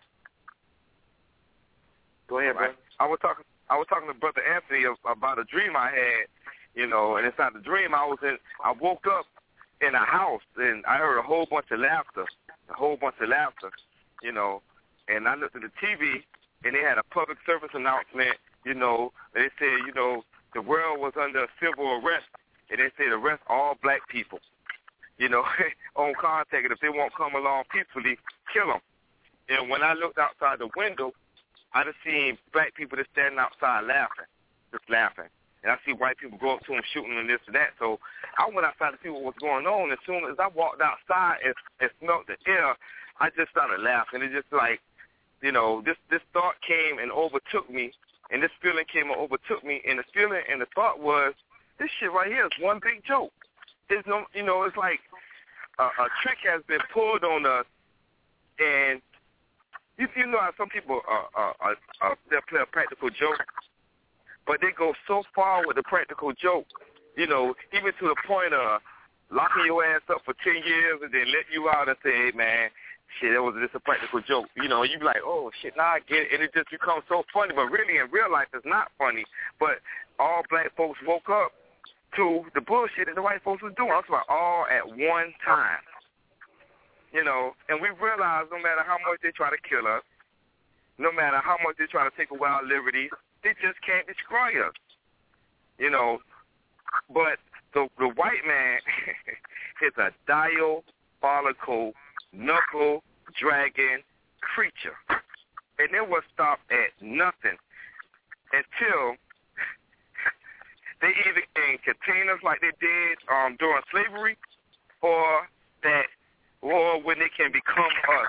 Go ahead, right. I was talking to Brother Anthony about a dream I had, you know, and inside the dream I woke up in a house and I heard a whole bunch of laughter, you know, and I looked at the TV and they had a public service announcement, you know, they said, you know, the world was under civil arrest, and they said arrest all black people, you know, on contact, and if they won't come along peacefully, kill them. And when I looked outside the window, I just seen black people just standing outside just laughing. And I see white people go up to them shooting and this and that. So I went outside to see what was going on. As soon as I walked outside and smelled the air, I just started laughing. It's just like, you know, this thought came and overtook me, and this feeling came and overtook me, and the feeling and the thought was, this shit right here is one big joke. There's no, you know, it's like a trick has been pulled on us, and you know how some people they'll play a practical joke, but they go so far with the practical joke, you know, even to the point of locking your ass up for 10 years and then let you out and say, hey, man, shit, that was just a practical joke. You know, you be like, oh, shit, now I get it. And it just becomes so funny. But really, in real life, it's not funny. But all black folks woke up to the bullshit that the white folks was doing. I'm talking about all at one time. You know, and we realize no matter how much they try to kill us, no matter how much they try to take away our liberties, they just can't destroy us. You know, but the white man is a diabolical, knuckle-dragging creature. And they will stop at nothing until they either can contain us like they did during slavery, or when they can become us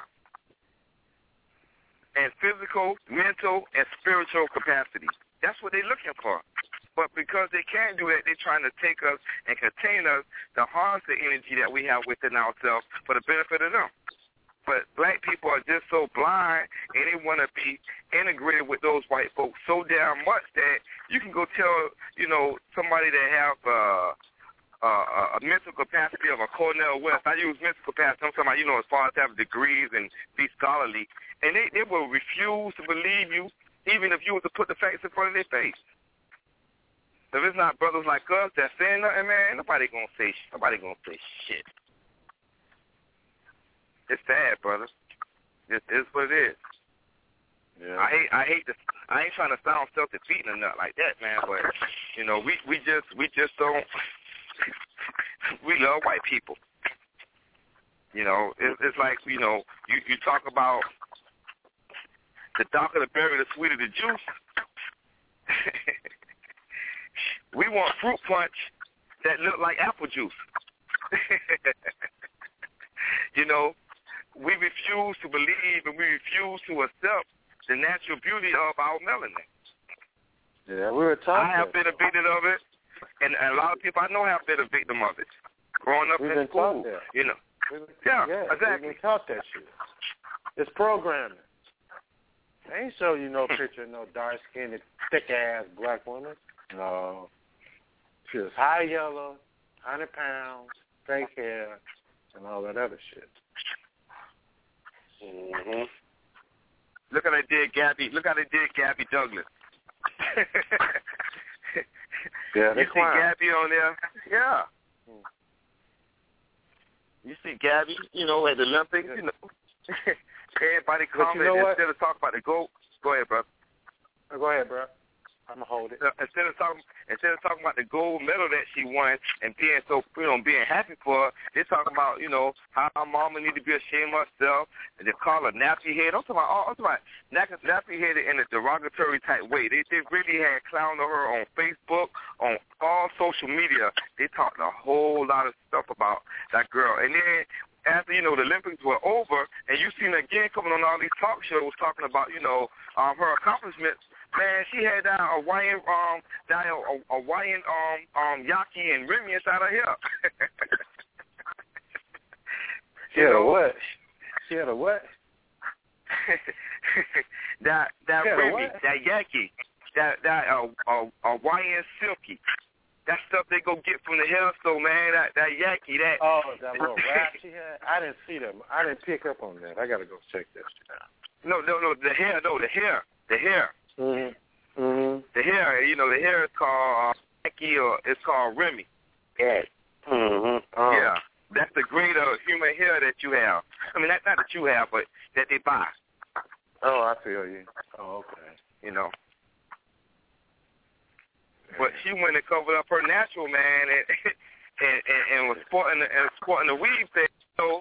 in physical, mental, and spiritual capacity. That's what they're looking for. But because they can't do that, they're trying to take us and contain us to harness the energy that we have within ourselves for the benefit of them. But black people are just so blind, and they want to be integrated with those white folks so damn much that you can go tell, you know, somebody that have a mental capacity of a Cornell West. I use mental capacity. I'm talking about, you know, as far as having degrees and be scholarly. And they will refuse to believe you, even if you were to put the facts in front of their face. If it's not brothers like us that's saying nothing, man, nobody gonna say shit. It's sad, brother. It is what it is. Yeah. I hate this. I ain't trying to sound self-defeating or nothing like that, man. But you know, we just don't. We love white people. You know, it's like, you know, you talk about the darker the berry, the sweeter the juice. We want fruit punch that look like apple juice. You know, we refuse to believe and we refuse to accept the natural beauty of our melanin. Yeah, we were talking. I have been a victim of it, and a lot of people I know have been a victim of it. Growing up in school, you know. Yeah, exactly. We've been taught that shit. It's programming. They ain't show you no picture of no dark-skinned, thick-ass black woman. No. She was high yellow, 100 pounds, fake hair, and all that other shit. Mm-hmm. Look how they did Gabby Douglas. Yeah, you see Gabby on there? Yeah. You see Gabby, you know, at the Olympics, you know. Everybody comment instead of talk about the GOAT. Go ahead, bro. Go ahead, bro. I'm gonna hold it. Instead of talking about the gold medal that she won and being so, being happy for her, they're talking about, how her mama need to be ashamed of herself, and they call her nappy head. I'm talking about nappy head in a derogatory type way. They really had clowned her on Facebook, on all social media. They talked a whole lot of stuff about that girl, and then after, the Olympics were over, and you seen her again coming on all these talk shows talking about, her accomplishments, man, she had a Hawaiian Yaki and Remy inside her hip. She had a what? She had a what? that Remy, that Yaki, that Hawaiian Silky. That stuff they go get from the hair store, man. That Yaki, that. Oh, that little wrap she had. I didn't see them. I didn't pick up on that. I gotta go check that shit out. No, the hair. Mm-hmm. Mm-hmm. The hair. The hair is called Yaki, or it's called Remy. Yeah. Mm-hmm. Oh. Yeah, that's the grade of human hair that you have. I mean, not that you have, but that they buy. Oh, I feel you. Oh, okay. But she went and covered up her natural, man, and was sporting the weave thing. So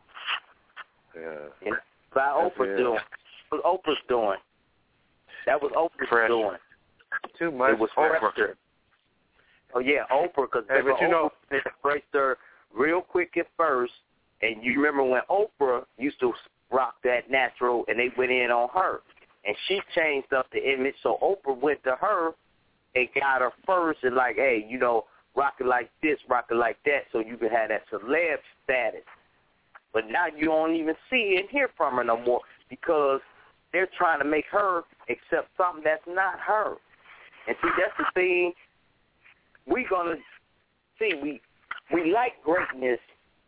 yeah. By Oprah doing. What was Oprah's doing? That was Oprah's doing. Too much. It was pressure. Oh yeah, Oprah, because Oprah embraced her real quick at first, and you remember when Oprah used to rock that natural, and they went in on her, and she changed up the image, so Oprah went to her and got her first, and like, hey, rock it like this, rock it like that, so you can have that celeb status. But now you don't even see and hear from her no more because they're trying to make her accept something that's not her. And see, that's the thing. We're going to see, we like greatness,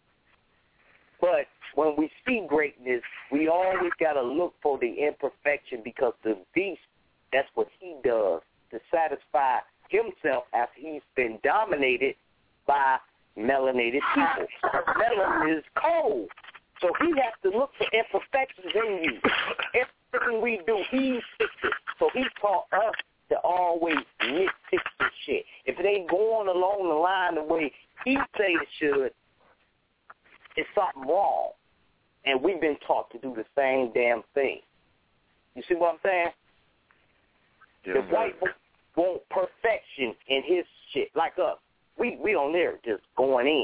but when we see greatness, we always got to look for the imperfection because the beast, that's what he does to satisfy himself after he's been dominated by melanated people. Melanin is cold, so he has to look for imperfections in you. Everything we do, he fixes it. So he taught us to always nitpick the shit. If it ain't going along the line the way he say it should, it's something wrong. And we've been taught to do the same damn thing. You see what I'm saying? Yeah, the white want perfection in his shit, like us. We on there just going in.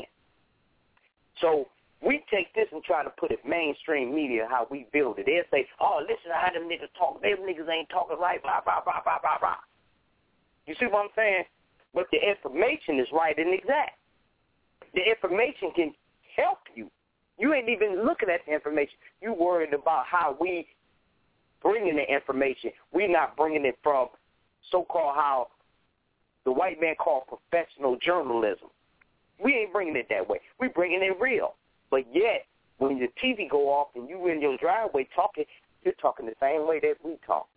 So we take this and try to put it mainstream media, how we build it. They'll say, oh, listen to how them niggas talk. Them niggas ain't talking right, blah, blah, blah, blah, blah, blah. You see what I'm saying? But the information is right and exact. The information can help you. You ain't even looking at the information. You worried about how we bringing the information. We not bringing it from so-called how the white man called professional journalism. We ain't bringing it that way. We bringing it real. But yet, when your TV go off and you in your driveway talking, you're talking the same way that we talk.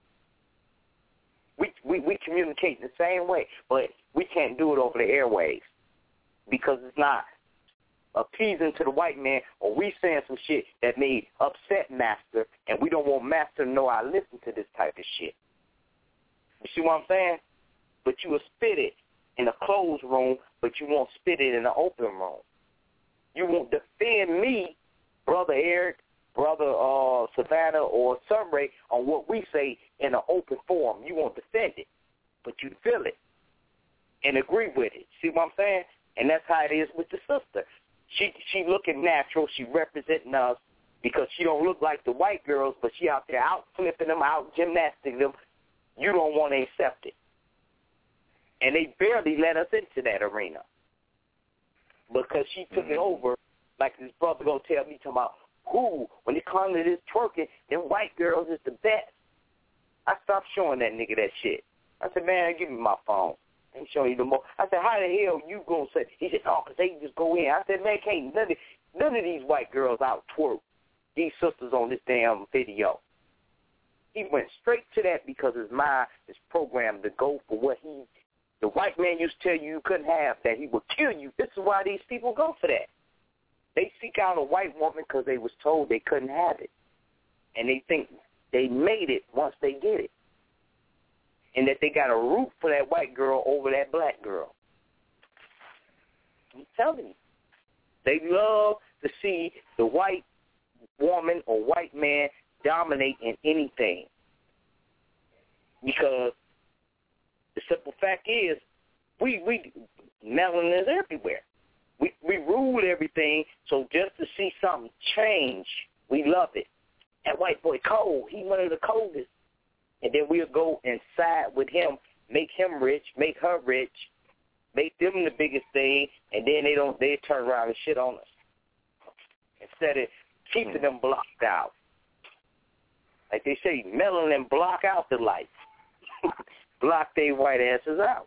We communicate the same way, but we can't do it over the airwaves because it's not appeasing to the white man, or we saying some shit that may upset Master, and we don't want Master to know I listen to this type of shit. You see what I'm saying? But you will spit it in a closed room, but you won't spit it in an open room. You won't defend me, Brother Eric, Brother Savannah, or Sunray on what we say in an open forum. You won't defend it, but you feel it and agree with it. See what I'm saying? And that's how it is with the sister. She looking natural. She representing us because she don't look like the white girls, but she out there out flipping them, out gymnastic them. You don't want to accept it. And they barely let us into that arena because she took it over like this brother going to tell me, talking about, who, when it comes to this twerking, them white girls is the best. I stopped showing that nigga that shit. I said, man, give me my phone. I ain't showing you no more. I said, how the hell you going to say? He said, oh, because they just go in. I said, man, can't none of these white girls out twerk these sisters on this damn video. He went straight to that because his mind is programmed to go for what the white man used to tell you couldn't have, that he would kill you. This is why these people go for that. They seek out a white woman because they was told they couldn't have it. And they think they made it once they get it. and that they got a root for that white girl over that black girl. I'm telling you. They love to see the white woman or white man dominate in anything. Because the simple fact is, we melanin is everywhere. We rule everything, so just to see something change, we love it. That white boy cold, he one of the coldest. And then we'll go and side with him, make him rich, make her rich, make them the biggest thing, and then they turn around and shit on us. Instead of keeping them blocked out. Like they say, melanin block out the light. Block their white asses out.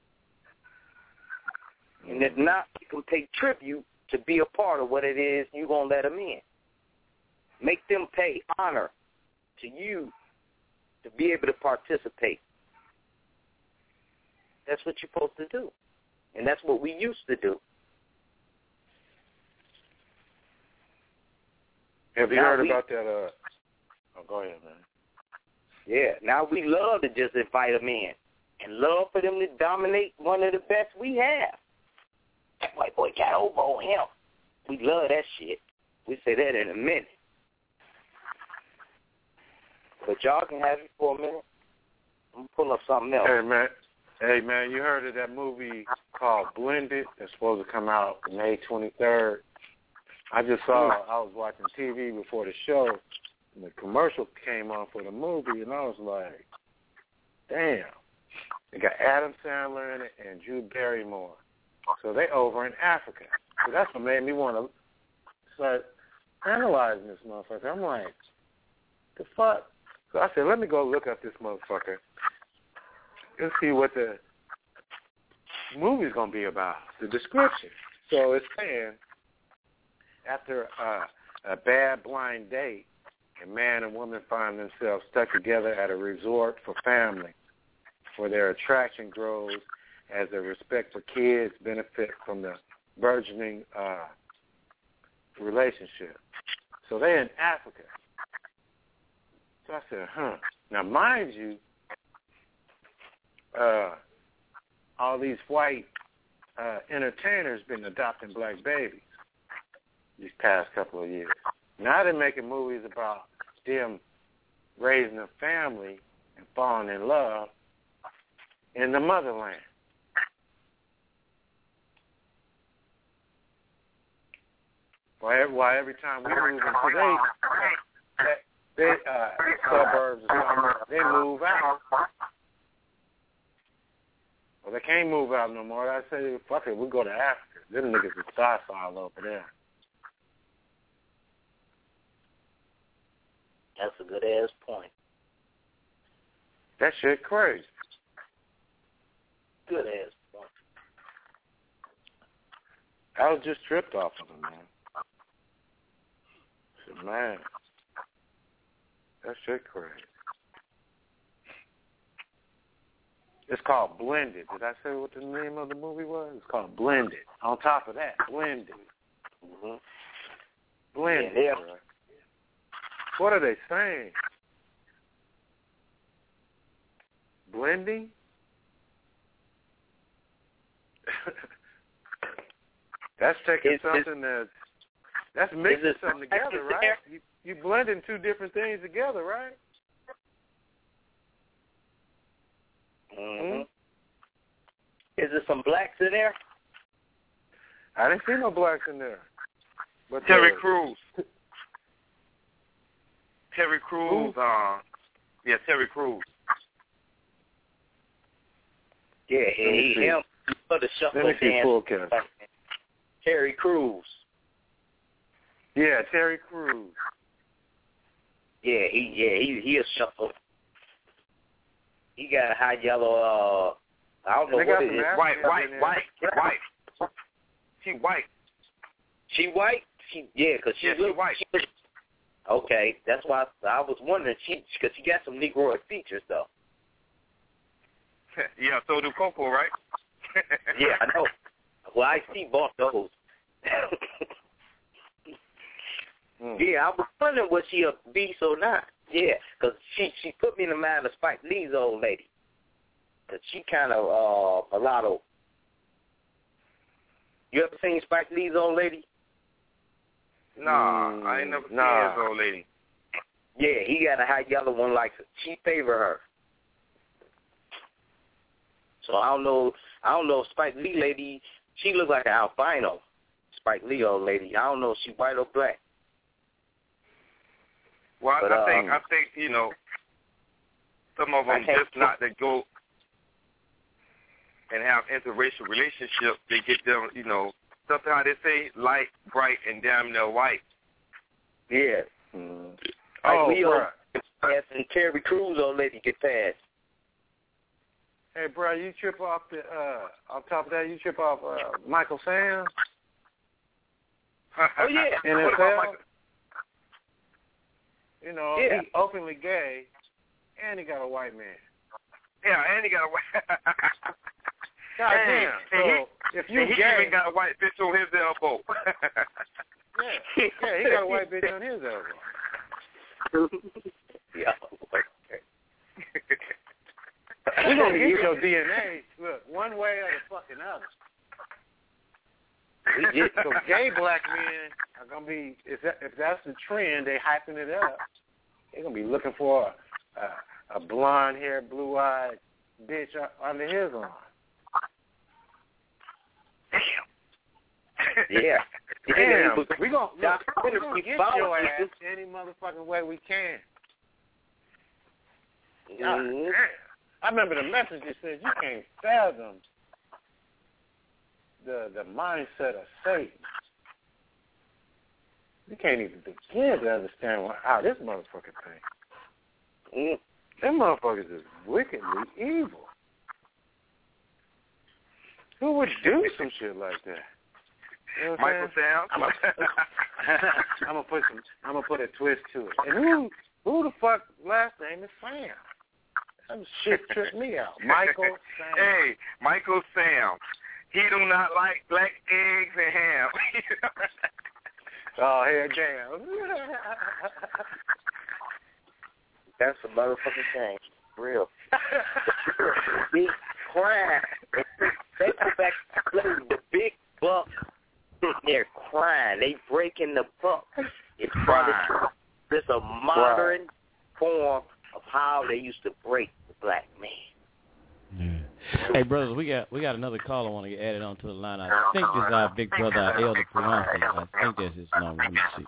And if not, you can pay tribute to be a part of what it is you're going to let them in. Make them pay honor to you to be able to participate. That's what you're supposed to do. And that's what we used to do. Have you heard about that? Oh, go ahead, man. Yeah, now we love to just invite them in and love for them to dominate one of the best we have. That white boy got over on him. We love that shit. We say that in a minute. But y'all can have it for a minute. I'm going to pull up something else. Hey, man, you heard of that movie called Blended? It's supposed to come out May 23rd. I just saw, I was watching TV before the show, and the commercial came on for the movie, and I was like, damn. They got Adam Sandler in it and Drew Barrymore. So they over in Africa. So that's what made me want to start analyzing this motherfucker. I'm like, the fuck? So I said, let me go look up this motherfucker and see what the movie's going to be about, the description. So it's saying, after a bad blind date, a man and woman find themselves stuck together at a resort for family, where their attraction grows as their respect for kids benefit from the burgeoning relationship. So they're in Africa. So I said, Now, mind you, all these white entertainers been adopting black babies these past couple of years. Now they're making movies about them raising a family and falling in love in the motherland. Why every time we move into they suburbs or something, they move out. Well, they can't move out no more. I say, fuck it, we'll go to Africa. Them niggas is docile over there. That's a good-ass point. That shit crazy. Good-ass point. I was just tripped off of it, man. I said, man, that shit crazy. It's called Blended. Did I say what the name of the movie was? It's called Blended. On top of that, Blended. Mm-hmm. Blended. Yeah. Right? What are they saying? Blending? That's taking something that's mixing something together, right? You blending two different things together, right? Mm-hmm. Is there some blacks in there? I didn't see no blacks in there. But Terry Crews. Terry Crews. Terry Crews. Yeah, him for the shuffle dance. Terry Crews. Yeah, Terry Crews. Yeah, he a shuffle. He got a high yellow. I don't know what it is. White. She white. She white? Because she white. Okay, that's why I was wondering. Because she got some Negroid features though. Yeah, so do Coco, right? Yeah, I know. Well, I see both those. Yeah, I was wondering was she a beast or not. Yeah, because she put me in the mind of Spike Lee's old lady. Cause she kind of a lot of. You ever seen Spike Lee's old lady? Nah, I ain't never seen his old lady. Yeah, he got a hot yellow one like her. She favor her. So I don't know Spike Lee lady, she looks like an albino. Spike Lee old lady. I don't know if she white or black. Well, but, I think you know, some of them just not to go and have interracial relationships. They get them, you know, something how they say light, bright, and damn near white. Yeah. Oh, Leo pass and Terry Crews old lady get passed. Hey, bro, you trip off the on top of that, you trip off Michael Sam. Oh yeah, NFL. You know, he's openly gay, and he got a white man. Yeah, and he got a white. God damn. So if you he gay, even got a white bitch on his elbow. yeah, he got a white bitch on his elbow. Yeah. We're going to get your DNA, look, one way or the fucking other. So gay black men are going to be, if that's the trend, they hyping it up. They're going to be looking for a blonde-haired, blue-eyed bitch under his arm. Yeah. Damn. We're going to get your ass any motherfucking way we can. Mm-hmm. I remember the message that said you can't fathom the mindset of Satan. You can't even begin to understand how this motherfucker thinks. Them motherfuckers is wickedly evil. Who would do some shit like that? You know what Michael Sam. I'm gonna put a twist to it. And who the fuck last name is Sam? Some shit tripped me out. Michael Sam. Hey, Michael Sam. He do not like black eggs and ham. Oh, here jam. That's a motherfucking thing. Real. Big crime. They go back to play the big buck. They're crying. They breaking the buck. It's a modern form of how they used to break the black man. Yeah. Hey, brothers, we got another caller I want to get added onto the line. I think this is our big brother, Elder Priyanka. I think that's his number. Let me see.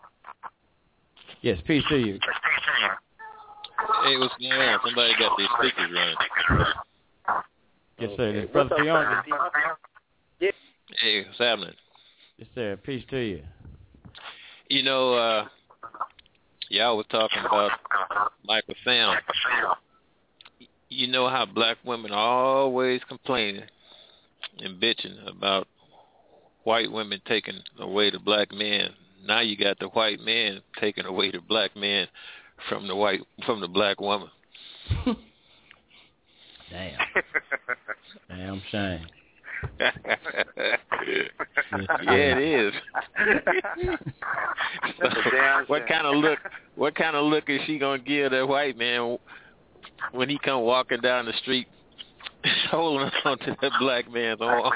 Yes, peace to you. Hey, what's going on? Somebody got these speakers running. Yes, sir. This Brother Priyanka. Hey, what's happening? Yes, sir. Peace to you. You know, y'all was talking about Michael Sam. You know how black women are always complaining and bitching about white women taking away the black man. Now you got the white man taking away the black man from the black woman. Damn. Damn shame. Yeah, it is. So, what kind of look is she gonna give that white man when he come walking down the street holding on to that black man's arm?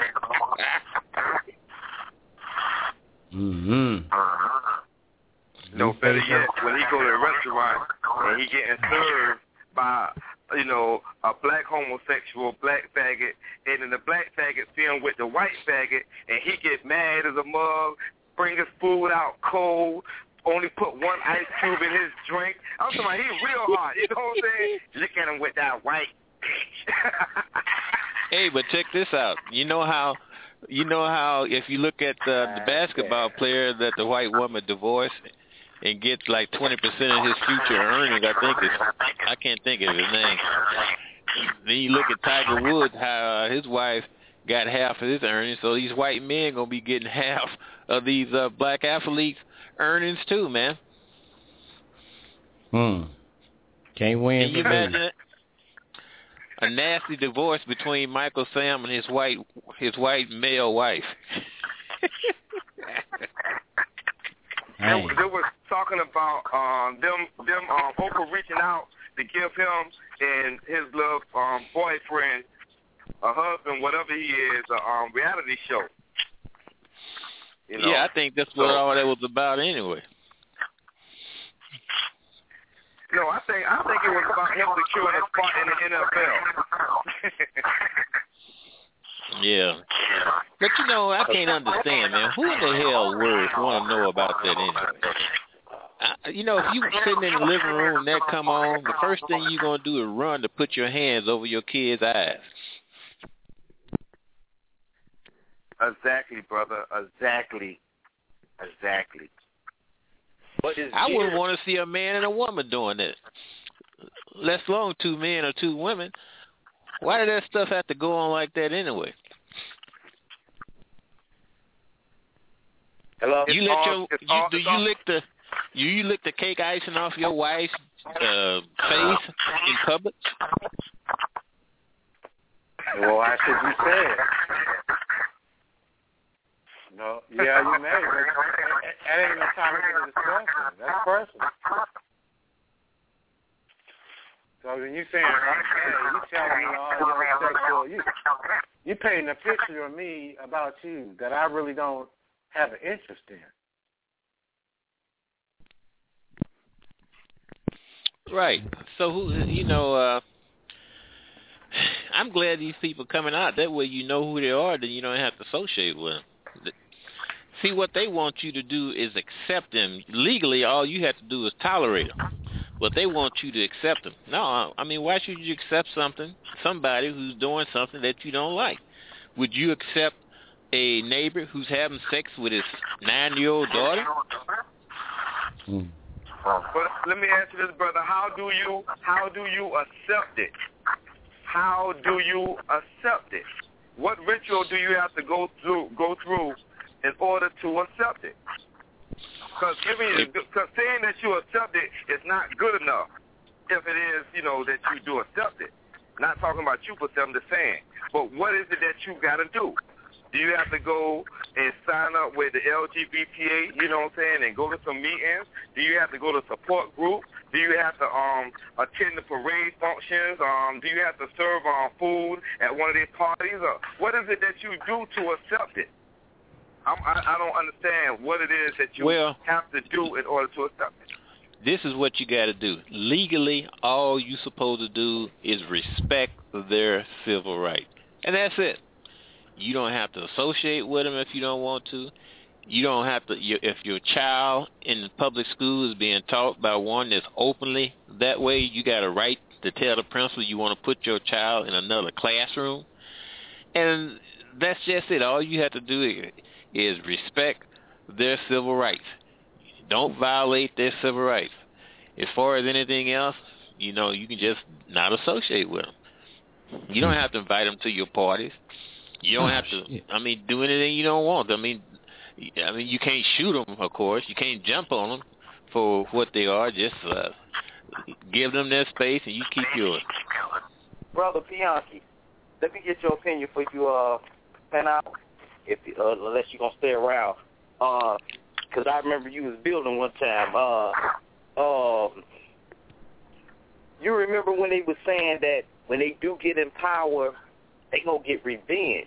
No, better yet, when he go to a restaurant and he getting served by, you know, a black homosexual, black faggot, and then the black faggot film with the white faggot, and he get mad as a mug, bring his food out cold, only put one ice cube in his drink. I'm talking about he's real hot, you know what I'm saying? Look at him with that white Hey, but check this out. You know how if you look at the basketball player that the white woman divorced and gets like 20% of his future earnings, I can't think of his name. Then you look at Tiger Woods, how his wife got half of his earnings, so these white men gonna be getting half of these black athletes' earnings too, man. Can't win. Can you imagine it? A nasty divorce between Michael Sam and his white male wife. They was talking about them Oprah reaching out to give him and his little boyfriend, a husband, whatever he is, a reality show. You know? Yeah, I think that's what all that was about anyway. No, I think it was about him securing his spot in the NFL. Yeah. But, you know, I can't understand, man. Who in the hell words want to know about that anyway? You know, if you sitting in the living room and that come on, the first thing you're going to do is run to put your hands over your kid's eyes. Exactly, brother. Exactly. I wouldn't want to see a man and a woman doing this, let alone two men or two women. Why did that stuff have to go on like that anyway? Hello? You lick the cake icing off your wife's face in public? Well, why should you say it? No, yeah, you may, but that ain't no time for the discussion. That's personal. So when you saying, you telling me all your sexual, you painting a picture of me about you that I really don't have an interest in. Right. So, I'm glad these people coming out. That way you know who they are, then you don't have to associate with them. See, what they want you to do is accept them. Legally, all you have to do is tolerate them. But they want you to accept them. No, I mean, why should you accept somebody who's doing something that you don't like? Would you accept a neighbor who's having sex with his 9-year-old daughter? But let me ask you this, brother. How do you accept it? How do you accept it? What ritual do you have to go through in order to accept it? Because saying that you accept it is not good enough. If it is, that you do accept it. Not talking about you, but I'm just saying. But what is it that you got to do? Do you have to go and sign up with the LGBTA, and go to some meetings? Do you have to go to support group? Do you have to attend the parade functions? Do you have to serve food at one of these parties? Or what is it that you do to accept it? I don't understand what it is that you have to do in order to accept it. This is what you got to do. Legally, all you're supposed to do is respect their civil rights. And that's it. You don't have to associate with them if you don't want to. You don't have to. If your child in the public school is being taught by one that's openly that way, you got a right to tell the principal you want to put your child in another classroom. And that's just it. All you have to do is respect their civil rights. Don't violate their civil rights. As far as anything else, you can just not associate with them. You don't have to invite them to your parties. You don't have to, do anything you don't want. I mean, you can't shoot them, of course. You can't jump on them for what they are. Just give them their space and you keep yours. Brother Bianchi, let me get your opinion before you pan out, unless you're going to stay around. Because I remember you was building one time. You remember when they were saying that when they do get in power, they gonna get revenge.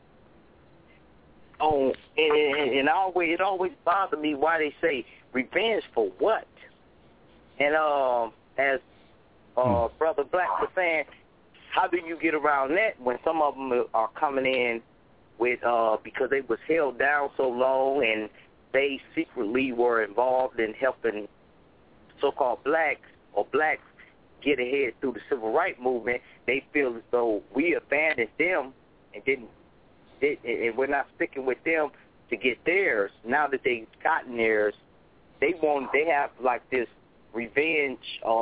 And it always bothered me why they say revenge for what. And as Brother Black was saying, how do you get around that when some of them are coming in with because they was held down so long and they secretly were involved in helping so-called blacks get ahead through the civil rights movement? They feel as though we abandoned them and and we're not sticking with them to get theirs. Now that they've gotten theirs, they have like this revenge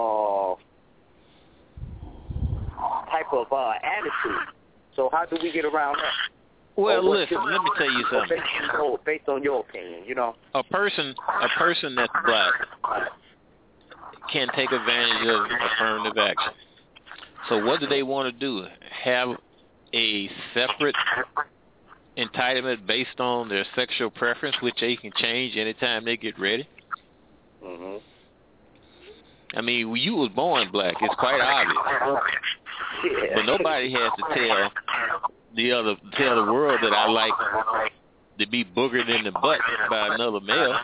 type of attitude. So how do we get around that? Well, listen, let me tell you something. Based on your opinion, a person that's black can take advantage of affirmative action. So what do they want to do? Have a separate entitlement based on their sexual preference, which they can change anytime they get ready? Mm-hmm. I mean, you was born black. It's quite obvious. Yeah. But nobody has to tell the world that I like to be boogered in the butt by another male.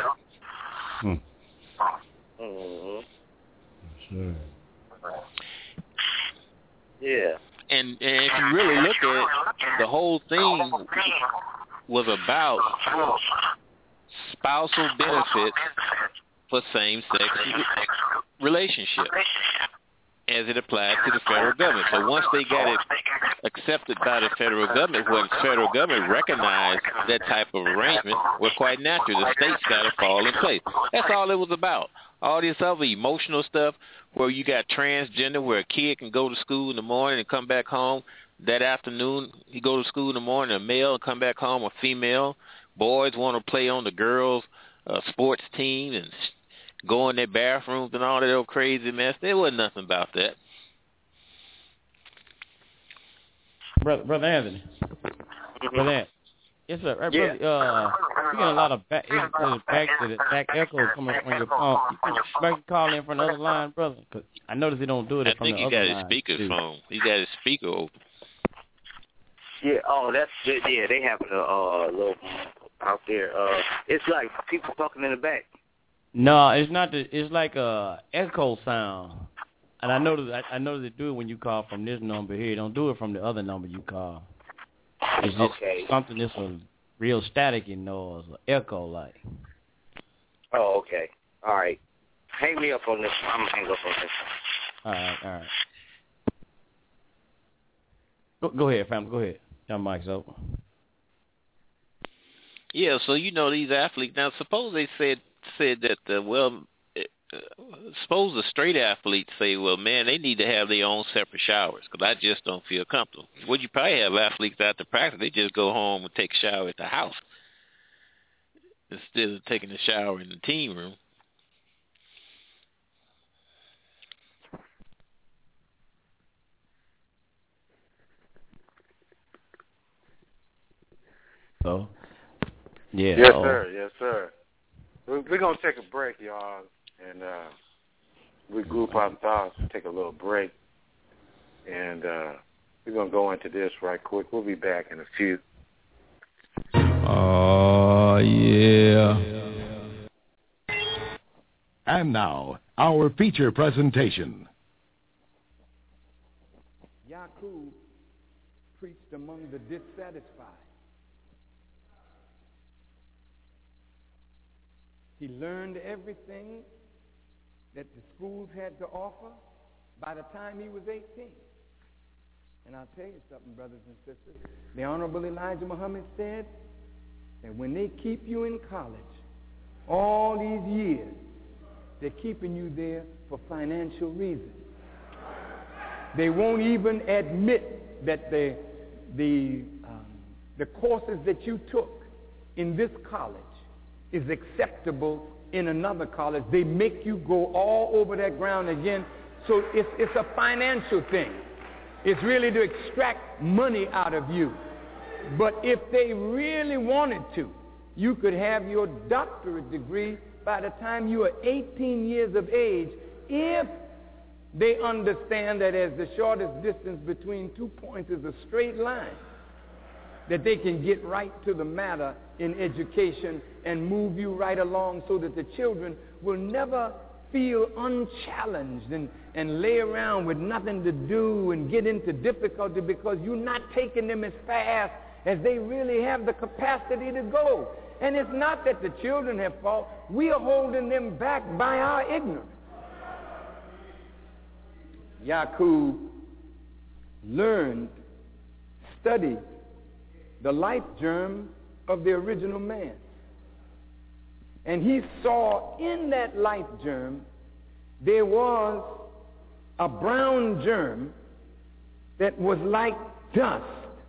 Mm-hmm. Sure. Yeah. And if you really look at it, the whole thing was about spousal benefits for same-sex relationships as it applies to the federal government. So once they got it accepted by the federal government, when the federal government recognized that type of arrangement, was quite natural. The states got to fall in place. That's all it was about. All this other emotional stuff where you got transgender, where a kid can go to school in the morning and come back home that afternoon. He go to school in the morning, a male, and come back home a female. Boys want to play on the girls' sports team and go in their bathrooms and all that old crazy mess. There wasn't nothing about that. Brother Anthony. Brother Anthony. Yes, sir. Brother, you get a lot of back echo coming from your phone. You can call in from another line, brother? Because I noticed he don't do it from the other line. I think he got his speakerphone. He got his speaker open. Yeah, that's good. Yeah, they have a little out there. It's like people talking in the back. No, it's not. It's like a echo sound. And I noticed they do it when you call from this number here. Don't do it from the other number you call. It's just something that's a real staticky noise, or echo like. Oh, okay. All right. Hang me up on this. I'm going to hang up on this. All right. Go ahead, fam. Go ahead. Your mic's open. Yeah, so these athletes. Now, suppose they said that, suppose the straight athletes say, well, man, they need to have their own separate showers because I just don't feel comfortable. Well, you probably have athletes after practice, they just go home and take a shower at the house instead of taking a shower in the team room. So, yeah. Yes, sir. Yes, sir. We're going to take a break, y'all, and regroup our thoughts and take a little break. And we're going to go into this right quick. We'll be back in a few. Oh, yeah. And now, our feature presentation. Yaqub preached among the dissatisfied. He learned everything that the schools had to offer by the time he was 18. And I'll tell you something, brothers and sisters. The Honorable Elijah Muhammad said that when they keep you in college all these years, they're keeping you there for financial reasons. They won't even admit that the courses that you took in this college is acceptable in another college. They make you go all over that ground again. So it's a financial thing. It's really to extract money out of you. But if they really wanted to, you could have your doctorate degree by the time you are 18 years of age if they understand that as the shortest distance between 2 points is a straight line, that they can get right to the matter in education and move you right along so that the children will never feel unchallenged and lay around with nothing to do and get into difficulty because you're not taking them as fast as they really have the capacity to go. And it's not that the children have fault. We are holding them back by our ignorance. Yaqub learned, studied the life germ of the original man. And he saw in that life germ there was a brown germ that was like dust.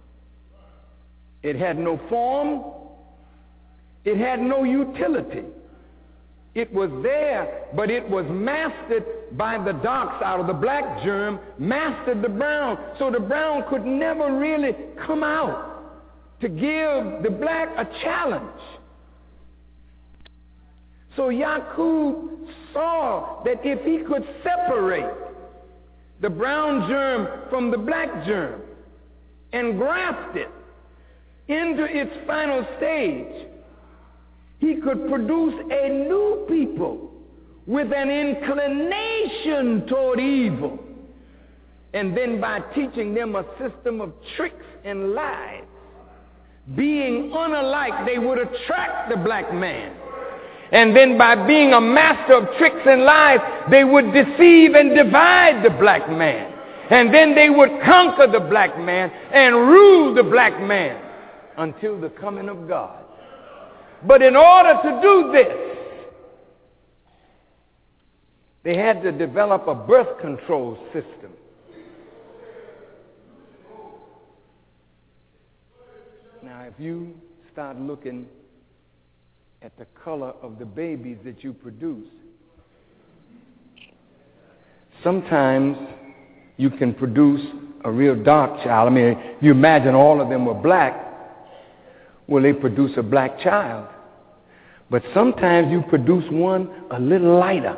It had no form. It had no utility. It was there, but it was mastered by the dark side, or the black germ mastered the brown. So the brown could never really come out to give the black a challenge. So Yaqub saw that if he could separate the brown germ from the black germ and graft it into its final stage, he could produce a new people with an inclination toward evil. And then by teaching them a system of tricks and lies, being unalike, they would attract the black man. And then by being a master of tricks and lies, they would deceive and divide the black man. And then they would conquer the black man and rule the black man until the coming of God. But in order to do this, they had to develop a birth control system. Now, if you start looking at the color of the babies that you produce, sometimes you can produce a real dark child. I mean, if you imagine all of them were black, well, they produce a black child. But sometimes you produce one a little lighter.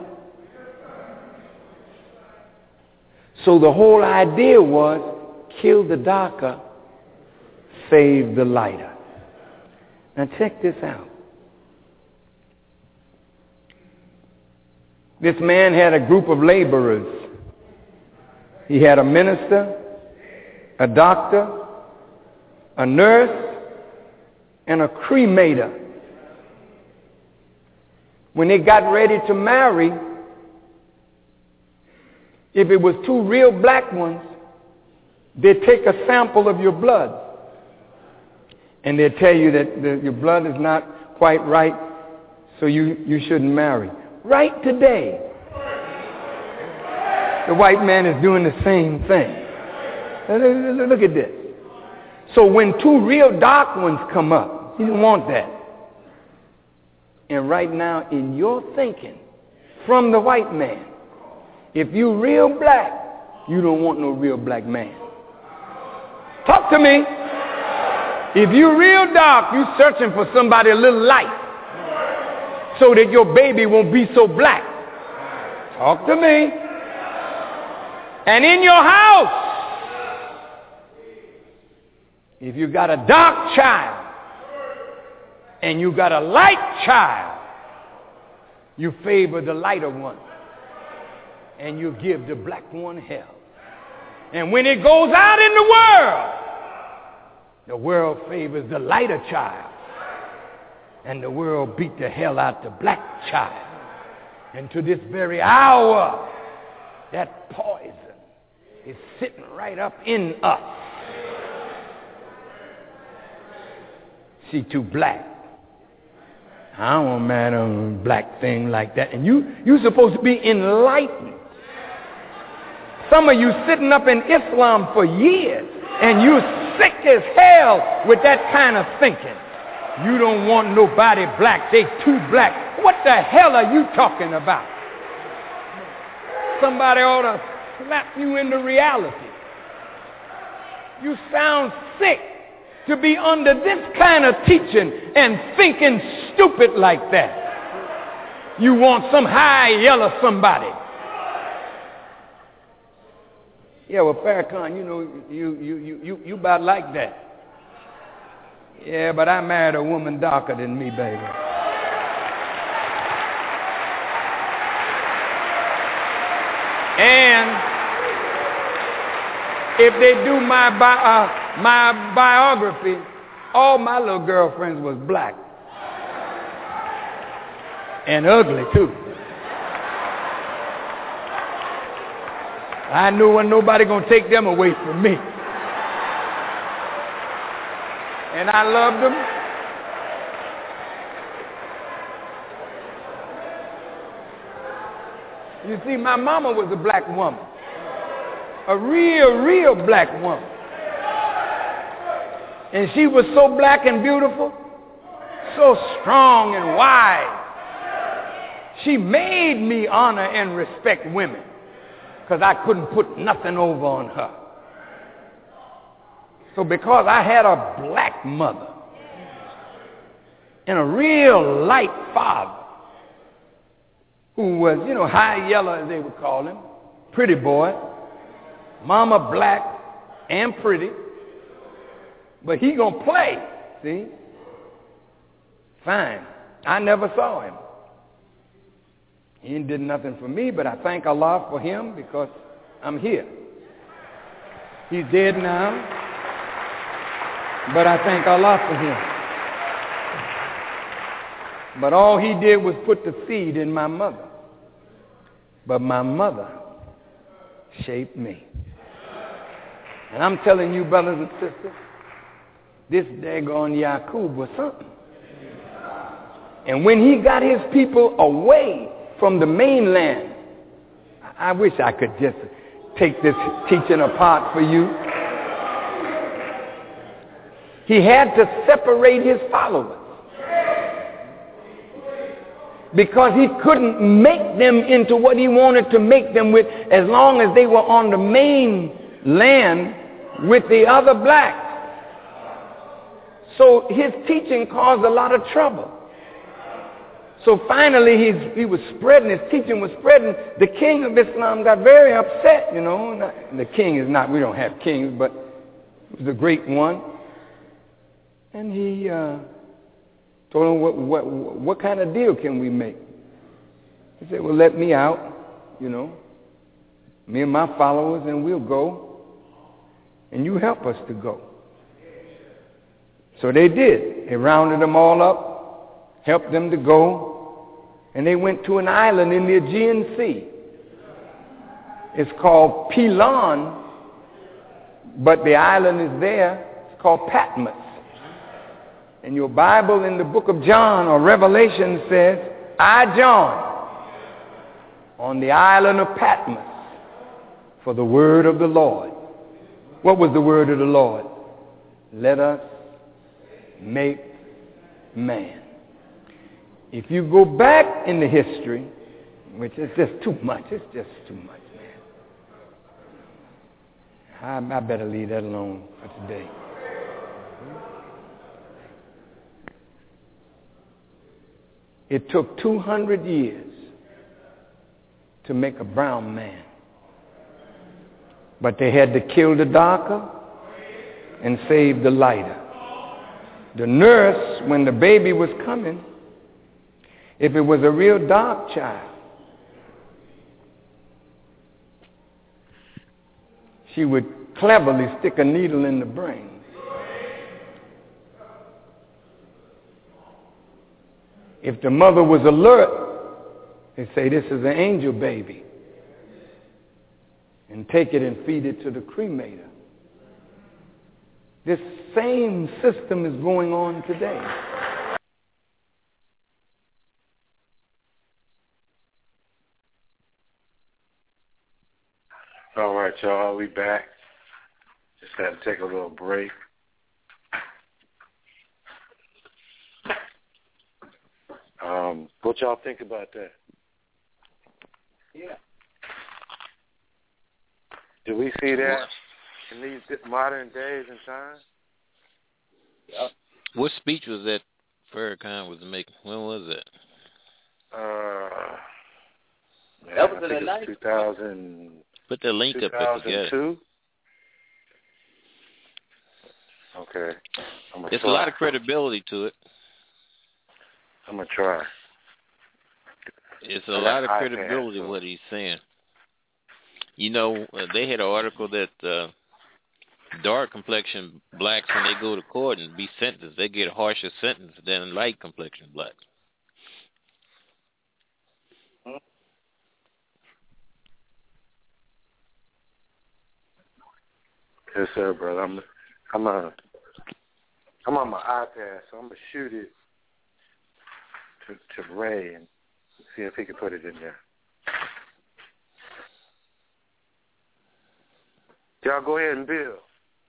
So the whole idea was kill the darker, save the lighter. Now check this out. This man had a group of laborers. He had a minister, a doctor, a nurse, and a cremator. When they got ready to marry, if it was two real black ones, they'd take a sample of your blood. And they'd tell you that your blood is not quite right, so you shouldn't marry. Right today, the white man is doing the same thing. Look at this. So when two real dark ones come up, you don't want that. And right now, in your thinking, from the white man, if you real black, you don't want no real black man. Talk to me. If you real dark, you searching for somebody a little light so that your baby won't be so black. Talk to me. And in your house, if you got a dark child and you got a light child, you favor the lighter one and you give the black one hell. And when it goes out in the world favors the lighter child, and the world beat the hell out the black child. And to this very hour, that poison is sitting right up in us. She too black. I don't want to marry a black thing like that. And you're supposed to be enlightened. Some of you sitting up in Islam for years, and you're sick as hell with that kind of thinking. You don't want nobody black. They too black. What the hell are you talking about? Somebody ought to slap you into reality. You sound sick to be under this kind of teaching and thinking stupid like that. You want some high yellow somebody. Yeah, well, Farrakhan, you know, you about like that. Yeah, but I married a woman darker than me, baby. And if they do my biography, all my little girlfriends was black. And ugly, too. I knew wasn't nobody going to take them away from me. And I loved them. You see, my mama was a black woman. A real black woman. And she was so black and beautiful, so strong and wise. She made me honor and respect women because I couldn't put nothing over on her. So because I had a black mother and a real light father, who was, high yellow as they would call him, pretty boy, mama black and pretty, but he gonna play, see? Fine. I never saw him. He did nothing for me, but I thank Allah for him because I'm here. He's dead now, but I thank Allah for him. But all he did was put the seed in my mother. But my mother shaped me. And I'm telling you, brothers and sisters, this daggone Yaqub was something. And when he got his people away from the mainland, I wish I could just take this teaching apart for you. He had to separate his followers because he couldn't make them into what he wanted to make them with as long as they were on the mainland with the other blacks. So his teaching caused a lot of trouble. So finally he was spreading, his teaching was spreading. The king of Islam got very upset, The king is not, we don't have kings, but he was a great one. And he told him, what kind of deal can we make? He said, well, let me out, me and my followers, and we'll go. And you help us to go. So they did. They rounded them all up, helped them to go, and they went to an island in the Aegean Sea. It's called Pelon, but the island is there. It's called Patmos. And your Bible in the book of John or Revelation says, I, John, on the island of Patmos for the word of the Lord. What was the word of the Lord? Let us make man. If you go back in the history, which is just too much, it's just too much, man. I better leave that alone for today. It took 200 years to make a brown man. But they had to kill the darker and save the lighter. The nurse, when the baby was coming, if it was a real dark child, she would cleverly stick a needle in the brain. If the mother was alert, they say this is an angel baby, and take it and feed it to the cremator. This same system is going on today. All right, y'all, we back. Just had to take a little break. What y'all think about that? Yeah. Do we see that in these modern days and times? Yeah. What speech was that Farrakhan was making? When was that? That was in the 90s. 2000. Put the link up if you get it. Okay. There's a lot of credibility to it. I'm going to try. It's a lot of credibility what he's saying. They had an article that dark complexion blacks, when they go to court and be sentenced, they get a harsher sentence than light complexion blacks. Yes, sir, brother. I'm on my iPad, so I'm gonna shoot it to Ray and see if he can put it in there. Y'all go ahead and build.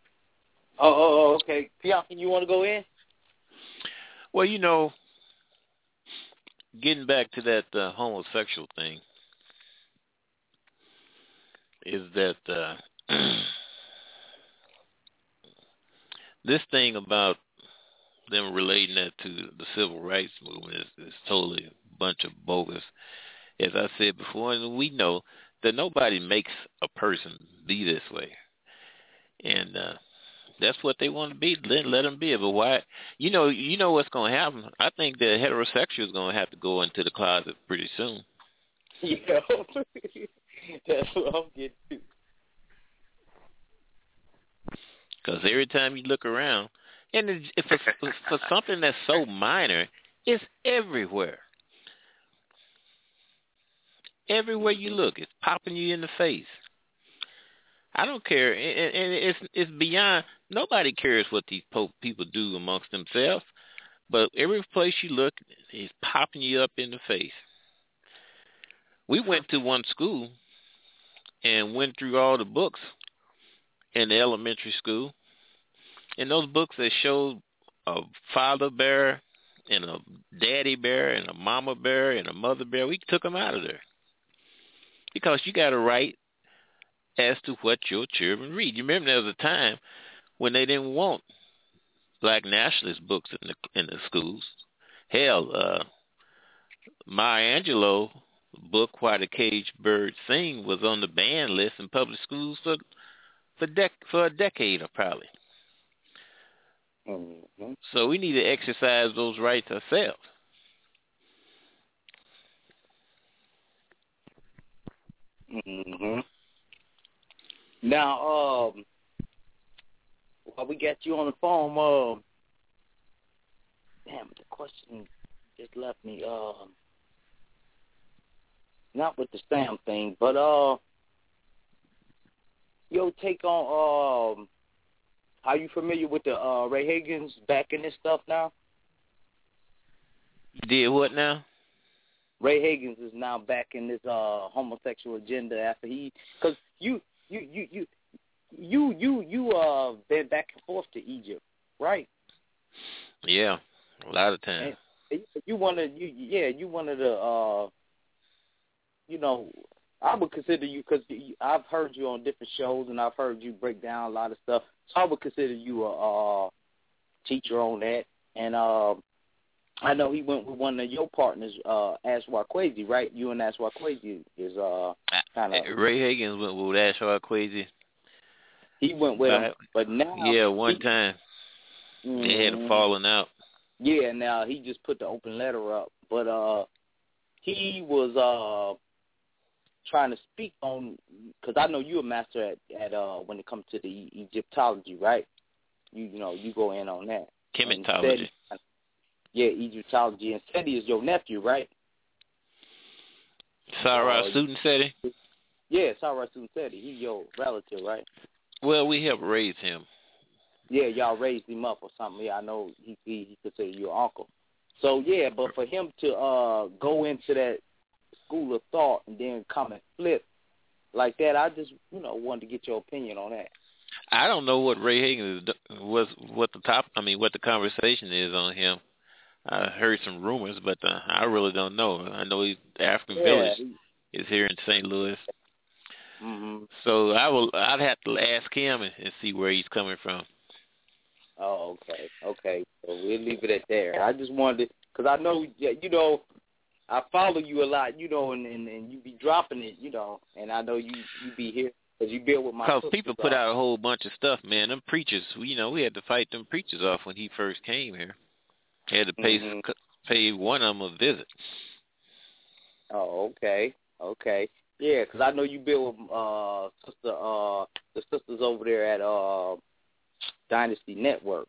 Okay. Pianki, you want to go in? Well, getting back to that homosexual thing, is that this thing about them relating that to the civil rights movement is totally a bunch of bogus. as I said before, and we know that nobody makes a person be this way. And that's what they want to be. Let them be. But why? You know what's going to happen. I think the heterosexual is going to have to go into the closet pretty soon. Yeah, that's what I'm getting to. Because every time you look around, and for something that's so minor, it's everywhere. Everywhere you look, it's popping you in the face. I don't care, and it's beyond. Nobody cares what these people do amongst themselves, but every place you look, it's popping you up in the face. We went to one school and went through all the books in the elementary school, and those books that showed a father bear and a daddy bear and a mama bear and a mother bear, we took them out of there because you got a right as to what your children read. You remember there was a time when they didn't want black nationalist books in the schools. Hell, Maya Angelou book "Why the Caged Bird Sing" was on the banned list in public schools for a decade, or probably. Mm-hmm. So we need to exercise those rights ourselves. Mm-hmm. Now, while we got you on the phone, damn, the question just left me. Not with the Sam thing, but your take on are you familiar with the Ray Higgins backing this stuff now? You did what now? Ray Higgins is now backing this homosexual agenda after because you been back and forth to Egypt, right? Yeah, a lot of times. And you one of the I would consider you, because I've heard you on different shows and I've heard you break down a lot of stuff. So I would consider you a teacher on that. And I know he went with one of your partners, Ashwa Kwesi, right? You and Ashwa Kwesi is kind of. Ray Higgins went with Ashwa Kwesi. He went with him, but now. Yeah, one time. They had a falling out. Yeah, now he just put the open letter up. But he was trying to speak on, because I know you're a master at when it comes to the Egyptology, right? You go in on that. Chematology. Yeah, Egyptology. And Seti is your nephew, right? Sarah Seti? Yeah, Sarah Seti. He's your relative, right? Well, we helped raise him. Yeah, y'all raised him up or something. Yeah, I know he considered you an uncle. So, yeah, but for him to go into that school of thought and then come and flip like that, I just, wanted to get your opinion on that. I don't know what Ray Higgins what the conversation is on him. I heard some rumors, but I really don't know. I know he's African Village is here in St. Louis. Mm-hmm. So I'd have to ask him and see where he's coming from. Oh, okay. So we'll leave it at there. I just wanted to, because I know, I follow you a lot, and you be dropping it, and I know you be here because you build with my sister. Because people put out a whole bunch of stuff, man. Them preachers, we had to fight them preachers off when he first came here. Had to pay one of them a visit. Oh, okay. Yeah, because I know you build with the sisters over there at Dynasty Network.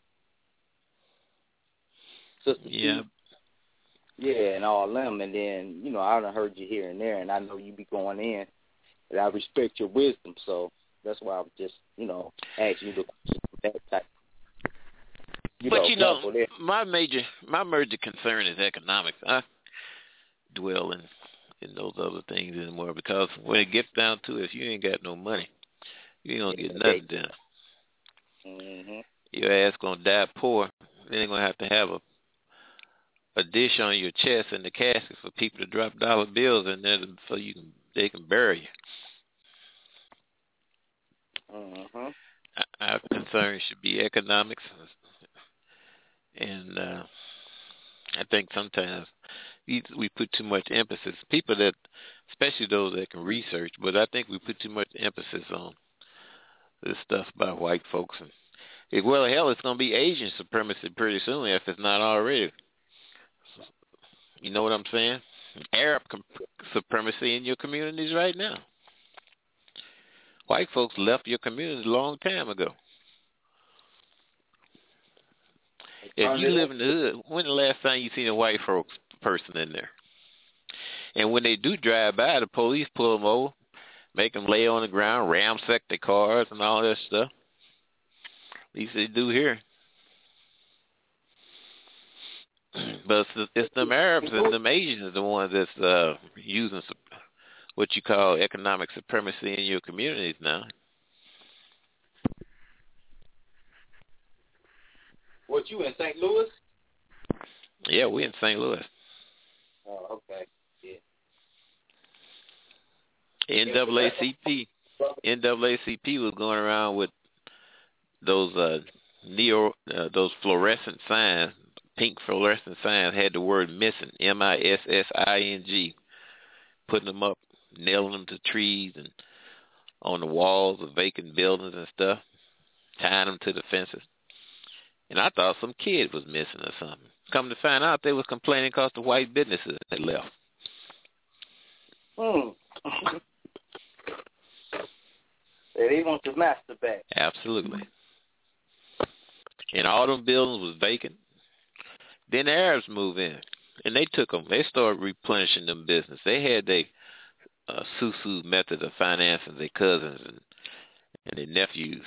Sister yeah. Yeah, and all them, and then, I done heard you here and there, and I know you be going in, and I respect your wisdom, so that's why I was just, asking you the question that type. My major concern is economics. I dwell in those other things anymore, because when it gets down to it, if you ain't got no money, you ain't gonna get nothing done. Mm-hmm. Your ass gonna die poor. Then ain't gonna have a dish on your chest in the casket for people to drop dollar bills in there so they can bury you. Mm-hmm. Our concern should be economics, and I think sometimes, we put too much emphasis. People that, especially those that can research, but I think we put too much emphasis on this stuff about white folks. And well, hell, it's going to be Asian supremacy pretty soon if it's not already. You know what I'm saying? Arab supremacy in your communities right now. White folks left your community a long time ago. If you live in the hood, when the last time you seen a white folks person in there? And when they do drive by, the police pull them over, make them lay on the ground, ransack their cars and all that stuff. At least they do here. But it's them Arabs and them Asians the ones that's using what you call economic supremacy in your communities now. What, you in St. Louis? Yeah, we in St. Louis. Oh, okay. Yeah. NAACP was going around with those those fluorescent signs, pink fluorescent signs had the word missing, MISSING, putting them up, nailing them to trees and on the walls of vacant buildings and stuff, tying them to the fences. And I thought some kid was missing or something. Come to find out, they was complaining because the white businesses had left. They want the master back. Absolutely. And all them buildings was vacant. Then the Arabs moved in, and they took them. They started replenishing them business. They had their Susu method of financing their cousins and their nephews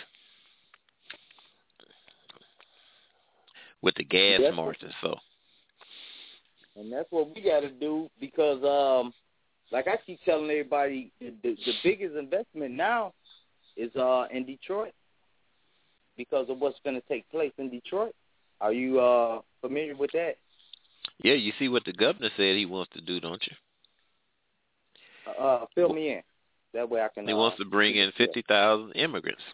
with the gas marches. So. And that's what we got to do because, like I keep telling everybody, the biggest investment now is in Detroit because of what's going to take place in Detroit. Are you familiar with that? Yeah, you see what the governor said he wants to do, don't you? Fill me in. That way I can... He wants to bring in 50,000 immigrants.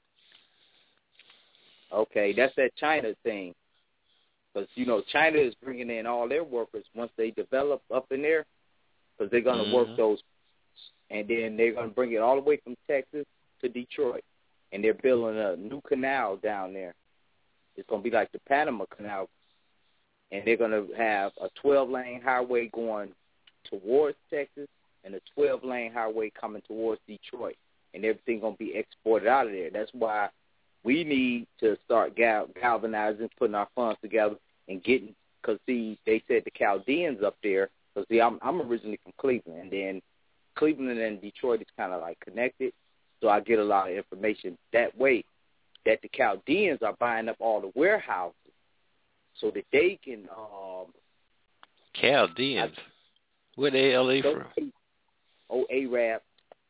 Okay, that's that China thing. Because, China is bringing in all their workers once they develop up in there because they're going to work those. And then they're going to bring it all the way from Texas to Detroit. And they're building a new canal down there. It's going to be like the Panama Canal. And they're going to have a 12-lane highway going towards Texas and a 12-lane highway coming towards Detroit. And everything going to be exported out of there. That's why we need to start galvanizing, putting our funds together and getting, because, see, they said the Chaldeans up there, because, see, I'm originally from Cleveland, and then Cleveland and Detroit is kind of like connected, so I get a lot of information that way, that the Chaldeans are buying up all the warehouses so that they can... Chaldeans? Where the hell are they from? Arabs.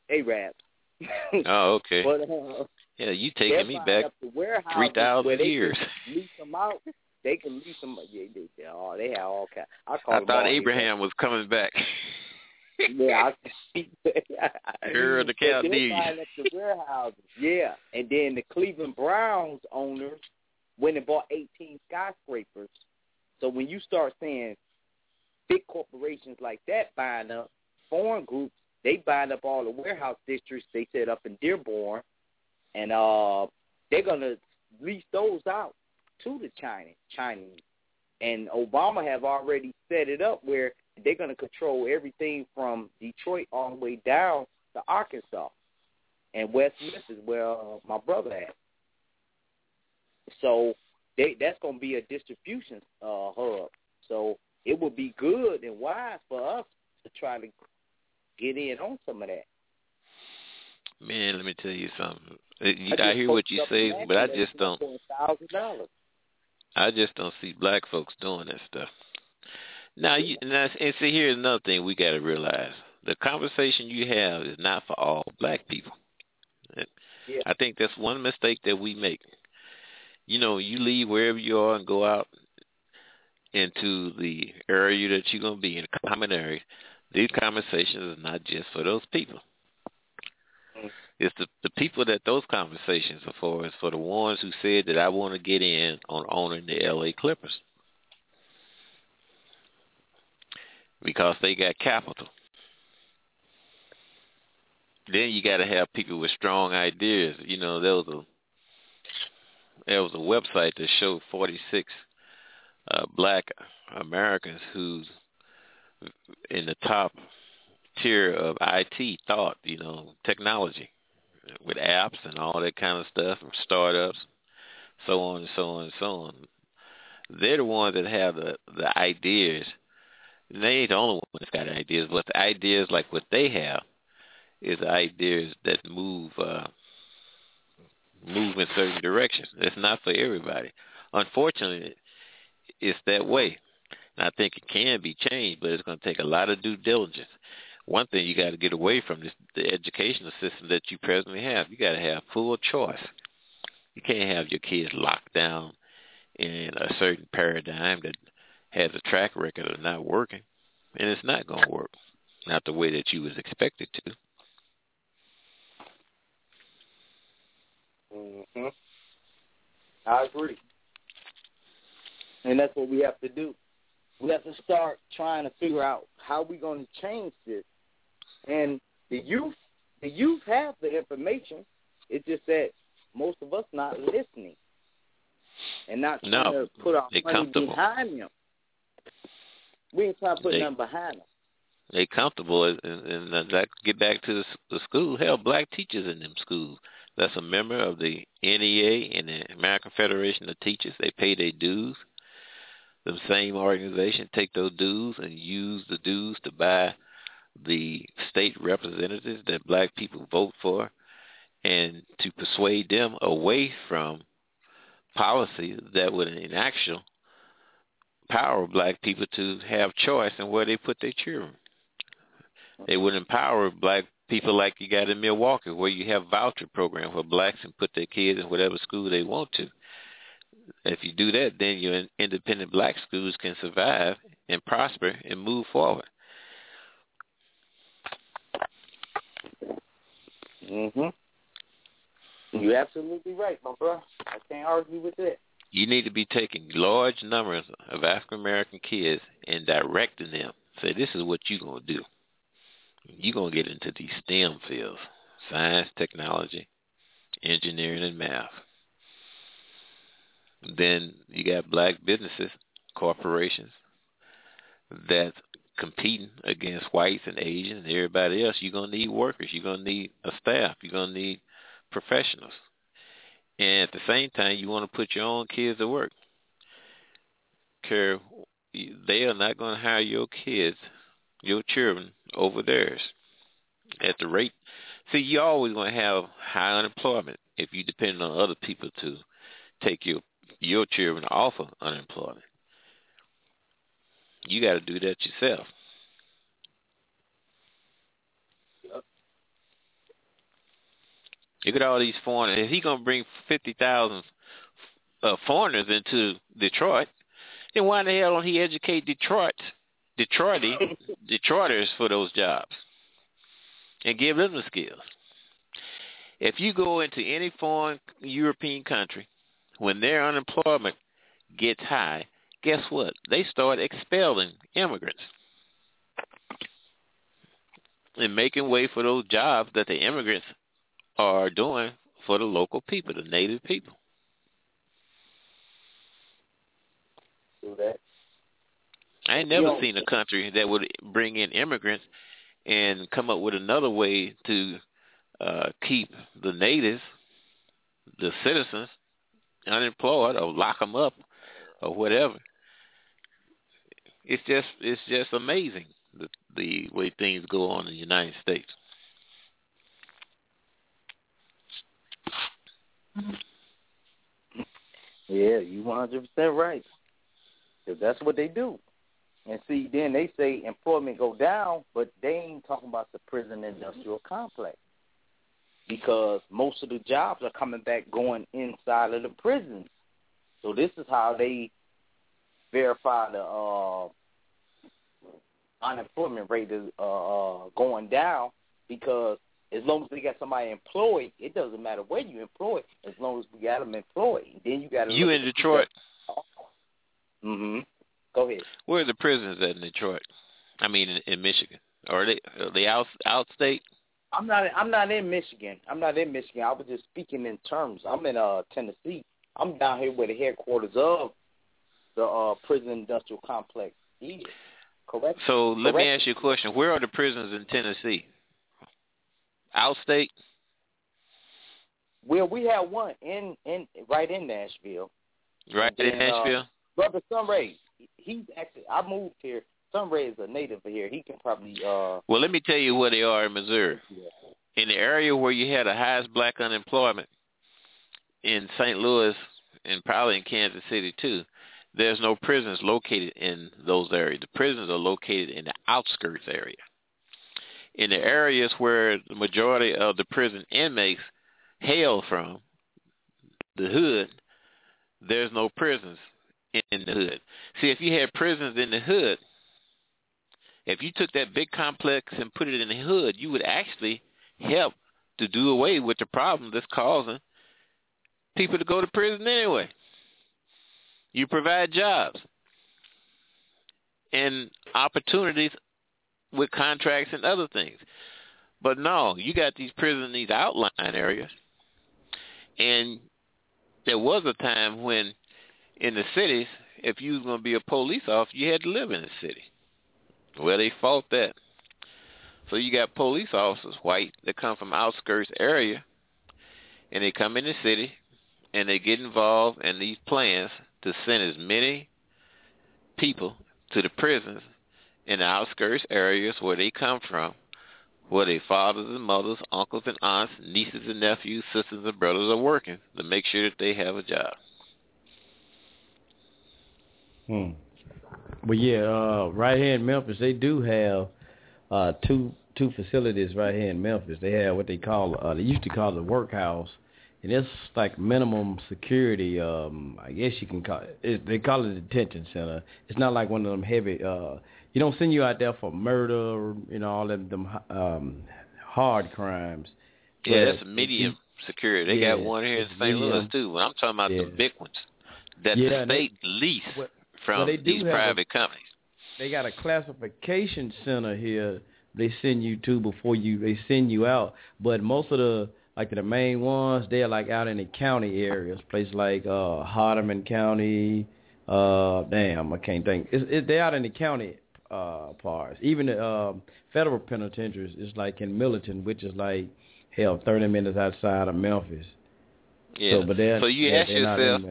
Oh, okay. But, yeah, you taking me back 3,000 years. They can lease them out. They can lease them. Yeah, they have all kinds. I thought Abraham was coming back. Yeah, Girl, the Chaldeans. They're buying up the warehouses. Yeah, and then the Cleveland Browns owners went and bought 18 skyscrapers. So when you start seeing big corporations like that buying up foreign groups, they buying up all the warehouse districts they set up in Dearborn. And they're going to lease those out to the Chinese. And Obama have already set it up where they're going to control everything from Detroit all the way down to Arkansas. And West Memphis is where my brother at. So that's going to be a distribution hub. So it would be good and wise for us to try to get in on some of that. Man, let me tell you something. I hear what you say, but I just don't. I just don't see black folks doing that stuff. Now, and see, here's another thing we got to realize: the conversation you have is not for all black people. Yeah. I think that's one mistake that we make. You leave wherever you are and go out into the area that you're going to be in, a common area. These conversations are not just for those people. It's the people that those conversations are for. It's for the ones who said that I want to get in on owning the L.A. Clippers. because they got capital. Then you got to have people with strong ideas. You know, there was a website that showed 46 black Americans who's in the top tier of IT thought, you know, technology, with apps and all that kind of stuff, and startups, so on and so on and so on. They're the ones that have the ideas. And they ain't the only ones that got ideas, but the ideas like what they have is ideas that move in certain directions. It's not for everybody. Unfortunately, it's that way. And I think it can be changed, but it's going to take a lot of due diligence. One thing you got to get away from is the educational system that you presently have. You got to have full choice. You can't have your kids locked down in a certain paradigm that has a track record of not working, and it's not going to work, not the way that you was expected to. Mm-hmm. I agree. And that's what we have to do. We have to start trying to figure out how we're going to change this. And the youth have the information. It's just that most of us not listening and not trying to put our money behind them. We ain't trying to put nothing behind them. They comfortable, and that get back to the school. Hell, black teachers in them schools. That's a member of the NEA and the American Federation of Teachers. They pay their dues. The same organization take those dues and use the dues to buy the state representatives that black people vote for, and to persuade them away from policy that would in actual empower black people to have choice in where they put their children. They would empower black people like you got in Milwaukee, where you have voucher program where blacks can put their kids in whatever school they want to. If you do that, then your independent black schools can survive and prosper and move forward. Mhm. You're absolutely right, my bro. I can't argue with that. You need to be taking large numbers of African American kids and directing them. Say, this is what you're going to do. You're going to get into these STEM fields: science, technology, engineering, and math. Then you got black businesses, corporations that's competing against whites and Asians and everybody else. You're going to need workers. You're going to need a staff. You're going to need professionals. And at the same time, you want to put your own kids to work. They are not going to hire your kids, your children, over theirs at the rate. See, you're always going to have high unemployment if you depend on other people to take your children off of unemployment. You got to do that yourself. Look at all these foreigners. If he's going to bring 50,000 foreigners into Detroit, then why the hell don't he educate Detroiters for those jobs and give them the skills? If you go into any foreign European country, when their unemployment gets high, guess what? They start expelling immigrants and making way for those jobs that the immigrants are doing for the local people, the native people. Do that. I ain't never seen a country that would bring in immigrants and come up with another way to keep the natives, the citizens, unemployed or lock them up or whatever. It's just amazing the way things go on in the United States. Yeah, you 100% right. Because that's what they do. And see, then they say employment go down, but they ain't talking about the prison industrial complex. Because most of the jobs are coming back going inside of the prisons. So this is how they verify the unemployment rate is going down, because as long as we got somebody employed, it doesn't matter where you employ, as long as we got them employed. Then you got to. You in Detroit? Mhm. Go ahead. Where are the prisons at in Detroit? I mean, in Michigan. Or are they outstate? I'm not in Michigan. I was just speaking in terms. I'm in Tennessee. I'm down here where the headquarters of the prison industrial complex is. Correct? So let me ask you a question. Where are the prisons in Tennessee? Outstate? Well, we have one right in Nashville. Right in Nashville? Brother Sunray, he's actually, I moved here. Sunray is a native here. He can probably... Well, let me tell you where they are in Missouri. In the area where you had the highest black unemployment, in St. Louis and probably in Kansas City too, there's no prisons located in those areas. The prisons are located in the outskirts area. In the areas where the majority of the prison inmates hail from, the hood, there's no prisons in the hood. See, if you had prisons in the hood, if you took that big complex and put it in the hood, you would actually help to do away with the problem that's causing people to go to prison anyway. You provide jobs and opportunities with contracts and other things. But no, you got these prisons in these outlying areas. And there was a time when in the cities, if you was going to be a police officer, you had to live in the city. Well, they fought that. So you got police officers, white, that come from outskirts area, and they come in the city, and they get involved in these plans to send as many people to the prisons in the outskirts areas where they come from, where their fathers and mothers, uncles and aunts, nieces and nephews, sisters and brothers are working to make sure that they have a job. Well, yeah, right here in Memphis, they do have two facilities right here in Memphis. They have what they call, they used to call the workhouse, and it's like minimum security. I guess you can call it. They call it a detention center. It's not like one of them heavy. You don't send you out there for murder, all of them hard crimes. Yeah, that's a medium security. They got one here in St. Louis too. But I'm talking about the big ones that the state lease from these private companies. They got a classification center here. They send you to before they send you out. But most of the main ones, they're like out in the county areas, places like Hardeman County. I can't think. They're out in the county parts. Even the federal penitentiaries is like in Milton, which is like 30 minutes outside of Memphis. Yeah. So you ask yourself,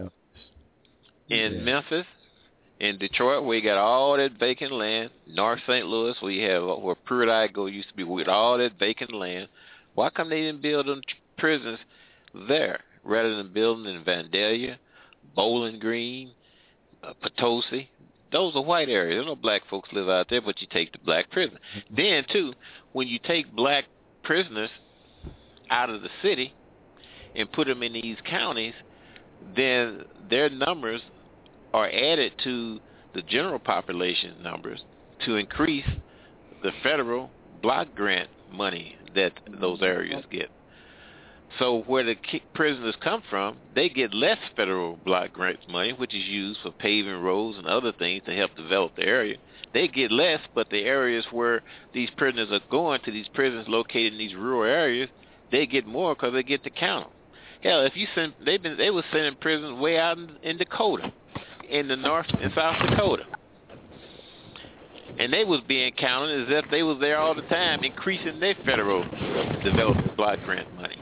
in Memphis, in Detroit, where you got all that vacant land, North St. Louis, where you have where Pruitt-Igoe used to be, with all that vacant land, why come they didn't build them prisons there rather than building in Vandalia, Bowling Green, Potosi? Those are white areas. There's no black folks live out there, but you take the black prison. Then, too, when you take black prisoners out of the city and put them in these counties, then their numbers are added to the general population numbers to increase the federal block grant money that those areas get. So where the prisoners come from, they get less federal block grant money, which is used for paving roads and other things to help develop the area. They get less, but the areas where these prisoners are going to, these prisons located in these rural areas, they get more because they get to count them. Hell, if you send, they were sending prisons way out in Dakota, in the North and South Dakota. And they was being counted as if they was there all the time, increasing their federal development block grant money.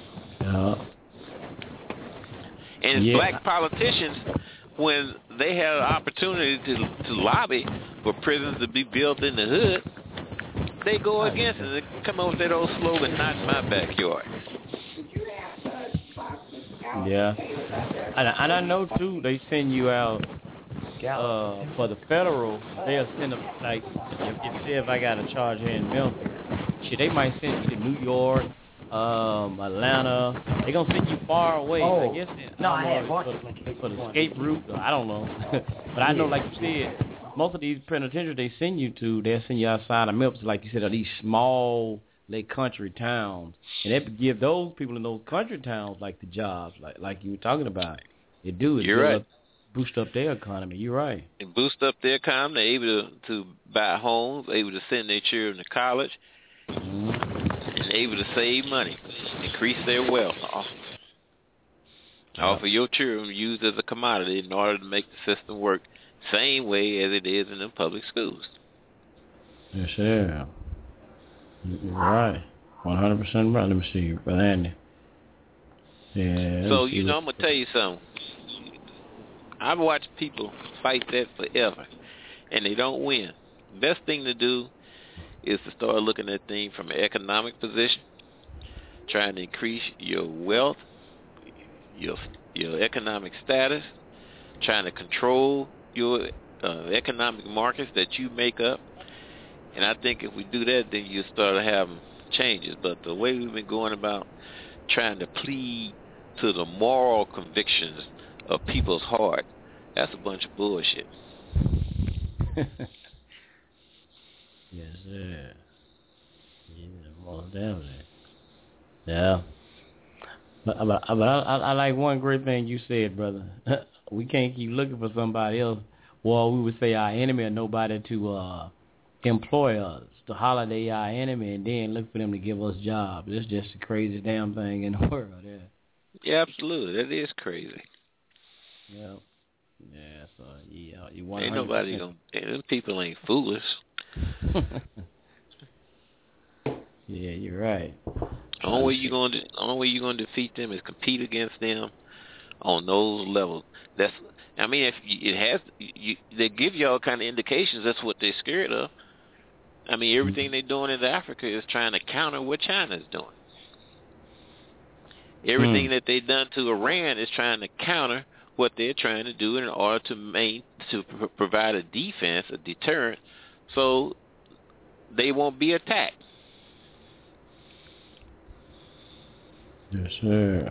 And black politicians, when they had an opportunity to lobby for prisons to be built in the hood, they go against it. They come up with that old slogan, "Not in my backyard." Yeah, and I know too. They send you out for the federal. They'll send them like if I got a charge here in Memphis, they might send you to New York, Atlanta. They're gonna send you far away. I guess for the escape route. I don't know, but I know, like you said, most of these penitentiaries they send you to, they'll send you outside of Memphis, like you said, are these small country towns, and they give those people in those country towns like the jobs, like you were talking about. They do. You're right. boost up their economy. You're right. And boost up their economy. They're able to buy homes, able to send their children to college, and able to save money, increase their wealth. Offer your children used as a commodity in order to make the system work same way as it is in the public schools. Yes, sir. You're right. 100% right. Let me see, Brother Andy. Yeah. So, I'm going to tell you something. I've watched people fight that forever, and they don't win. Best thing to do is to start looking at things from an economic position, trying to increase your wealth, your economic status, trying to control your economic markets that you make up. And I think if we do that, then you start having changes. But the way we've been going about trying to plead to the moral convictions of people's heart, that's a bunch of bullshit. Yes, sir. Yeah, most definitely. Yeah. But I like one great thing you said, brother. We can't keep looking for somebody else. Well, we would say our enemy or nobody to employ us, to holiday our enemy, and then look for them to give us jobs. It's just the craziest damn thing in the world. Yeah. Yeah, absolutely. That is crazy. Yeah. Yeah. So you want. Ain't nobody gonna. Them people ain't foolish. Yeah, you're right. The only way you're gonna defeat them is compete against them on those levels. They give you all kind of indications that's what they're scared of. I mean, everything they're doing in Africa is trying to counter what China's doing. Everything that they've done to Iran is trying to counter what they're trying to do in order to provide a defense, a deterrent, so they won't be attacked. Yes, sir.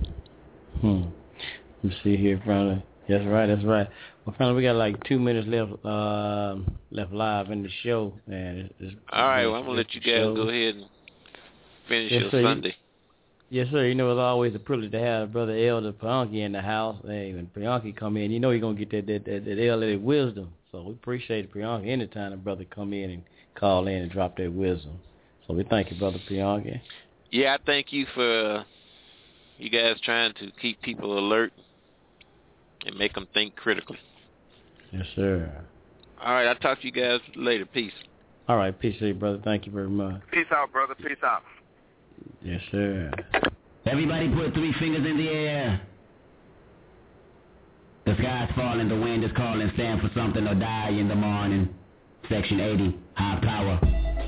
You see here, friendly. That's right. Well, friendly, we got like 2 minutes left live in the show. And all right, well, I'm going to let you guys go ahead and finish your Sunday. Yes, sir. It's always a privilege to have Brother Elder Pianki in the house. Hey, when Pianki come in, you're going to get that elderly wisdom. So we appreciate Pianki anytime a brother come in and call in and drop that wisdom. So we thank you, Brother Pianki. Yeah, I thank you for you guys trying to keep people alert and make them think critically. Yes, sir. All right, I'll talk to you guys later. Peace. All right, peace to you, brother. Thank you very much. Peace out, brother. Peace out. Yes, sir. Everybody put 3 fingers in the air. The sky's falling, the wind is calling, stand for something or die in the morning. Section 80, high power.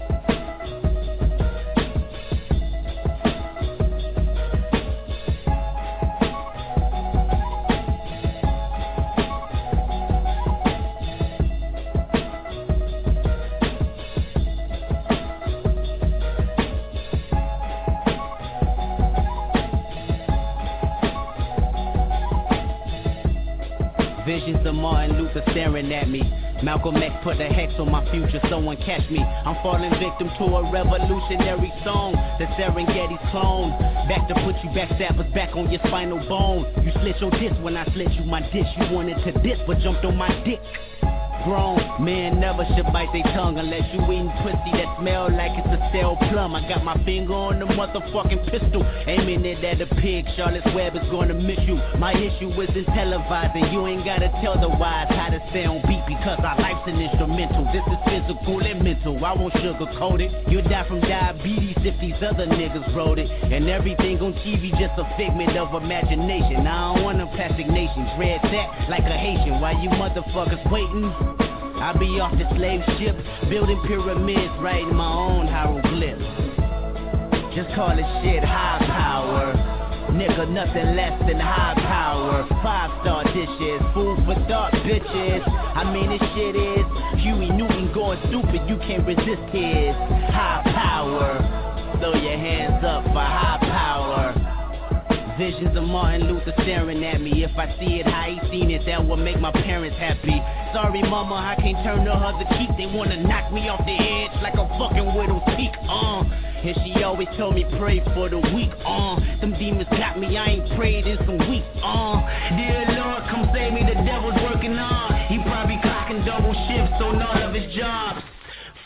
Visions of Martin Luther staring at me. Malcolm X put a hex on my future, someone catch me. I'm falling victim to a revolutionary song, the Serengeti's clone. Back to put you backstabbers back on your spinal bone. You slit your disc when I slit you my dish. You wanted to diss but jumped on my dick. Grown men never should bite their tongue unless you eating pussy that smell like it's a stale plum. I got my finger on the motherfucking pistol, aiming it at a pig. Charlotte's Web is gonna miss you. My issue isn't televising. You ain't gotta tell the wise how to stay on beat because our life's an instrumental. This is physical and mental. I won't sugarcoat it. You'll die from diabetes if these other niggas wrote it. And everything on TV just a figment of imagination. I don't want a plastic nation. Dread that like a Haitian. While you motherfuckers waiting, I be off the slave ship, building pyramids, writing my own hieroglyphs. Just call it shit high power. Nigga, nothing less than high power. 5-star dishes, food for thought, bitches. I mean, this shit is Huey Newton going stupid, you can't resist his high power. Throw your hands up for high power. Visions of Martin Luther staring at me. If I see it how he seen it, that will make my parents happy. Sorry mama, I can't turn the other cheek. They wanna knock me off the edge like a fucking widow's peak. And she always told me pray for the weak. Them demons got me, I ain't prayed in some weeks. Dear Lord, come save me, the devil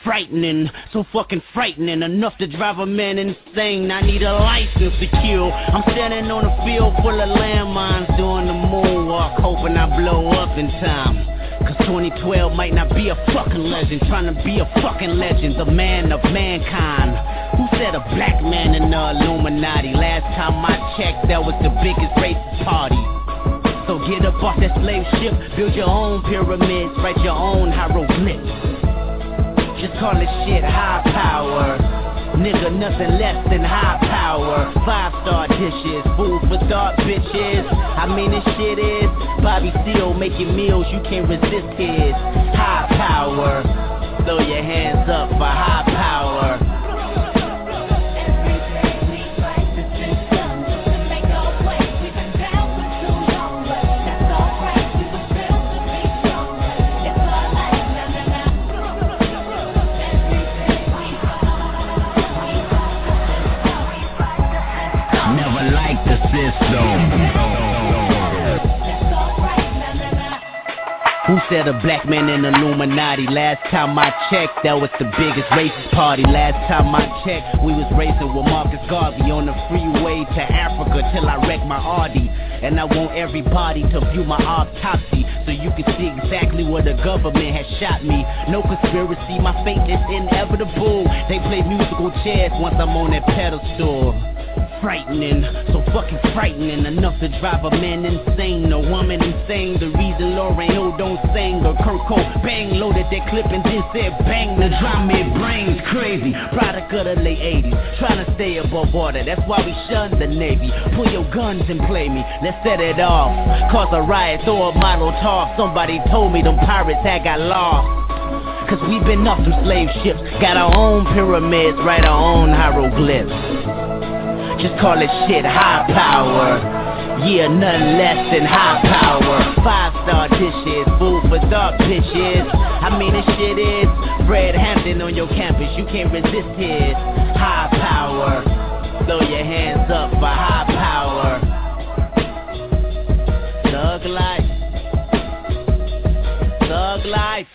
frightening, so fucking frightening, enough to drive a man insane. I need a license to kill. I'm standing on a field full of landmines, doing the moonwalk, hoping I blow up in time. Cause 2012 might not be a fucking legend, trying to be a fucking legend, the man of mankind. Who said a black man in the Illuminati? Last time I checked, that was the biggest racist party. So get up off that slave ship, build your own pyramids, write your own hieroglyphs. Just call this shit high power. Nigga, nothing less than high power. 5-star dishes, food for thought, bitches. I mean, this shit is Bobby Seale making meals, you can't resist his high power. Throw your hands up for high power. Who said a black man in Illuminati? Last time I checked, that was the biggest racist party. Last time I checked, we was racing with Marcus Garvey on the freeway to Africa till I wrecked my Audi. And I want everybody to view my autopsy so you can see exactly where the government has shot me. No conspiracy, my fate is inevitable. They play musical chairs once I'm on that pedestal. Frightening, so fucking frightening, enough to drive a man insane, a woman insane. The reason Lauryn Hill don't sing, or Kurt Cobain loaded that clip and then said bang, to drive me brains crazy. Product of the late 80s, trying to stay above water, that's why we shunned the Navy. Pull your guns and play me, let's set it off. Cause a riot, throw a model talk. Somebody told me them pirates had got lost. Cause we've been up through slave ships, got our own pyramids, write our own hieroglyphs. Just call it shit high power. Yeah, nothing less than high power. 5-star dishes, food for thought, bitches. I mean, this shit is Fred Hampton on your campus. You can't resist his high power. Throw your hands up for high power. Thug life. Thug life.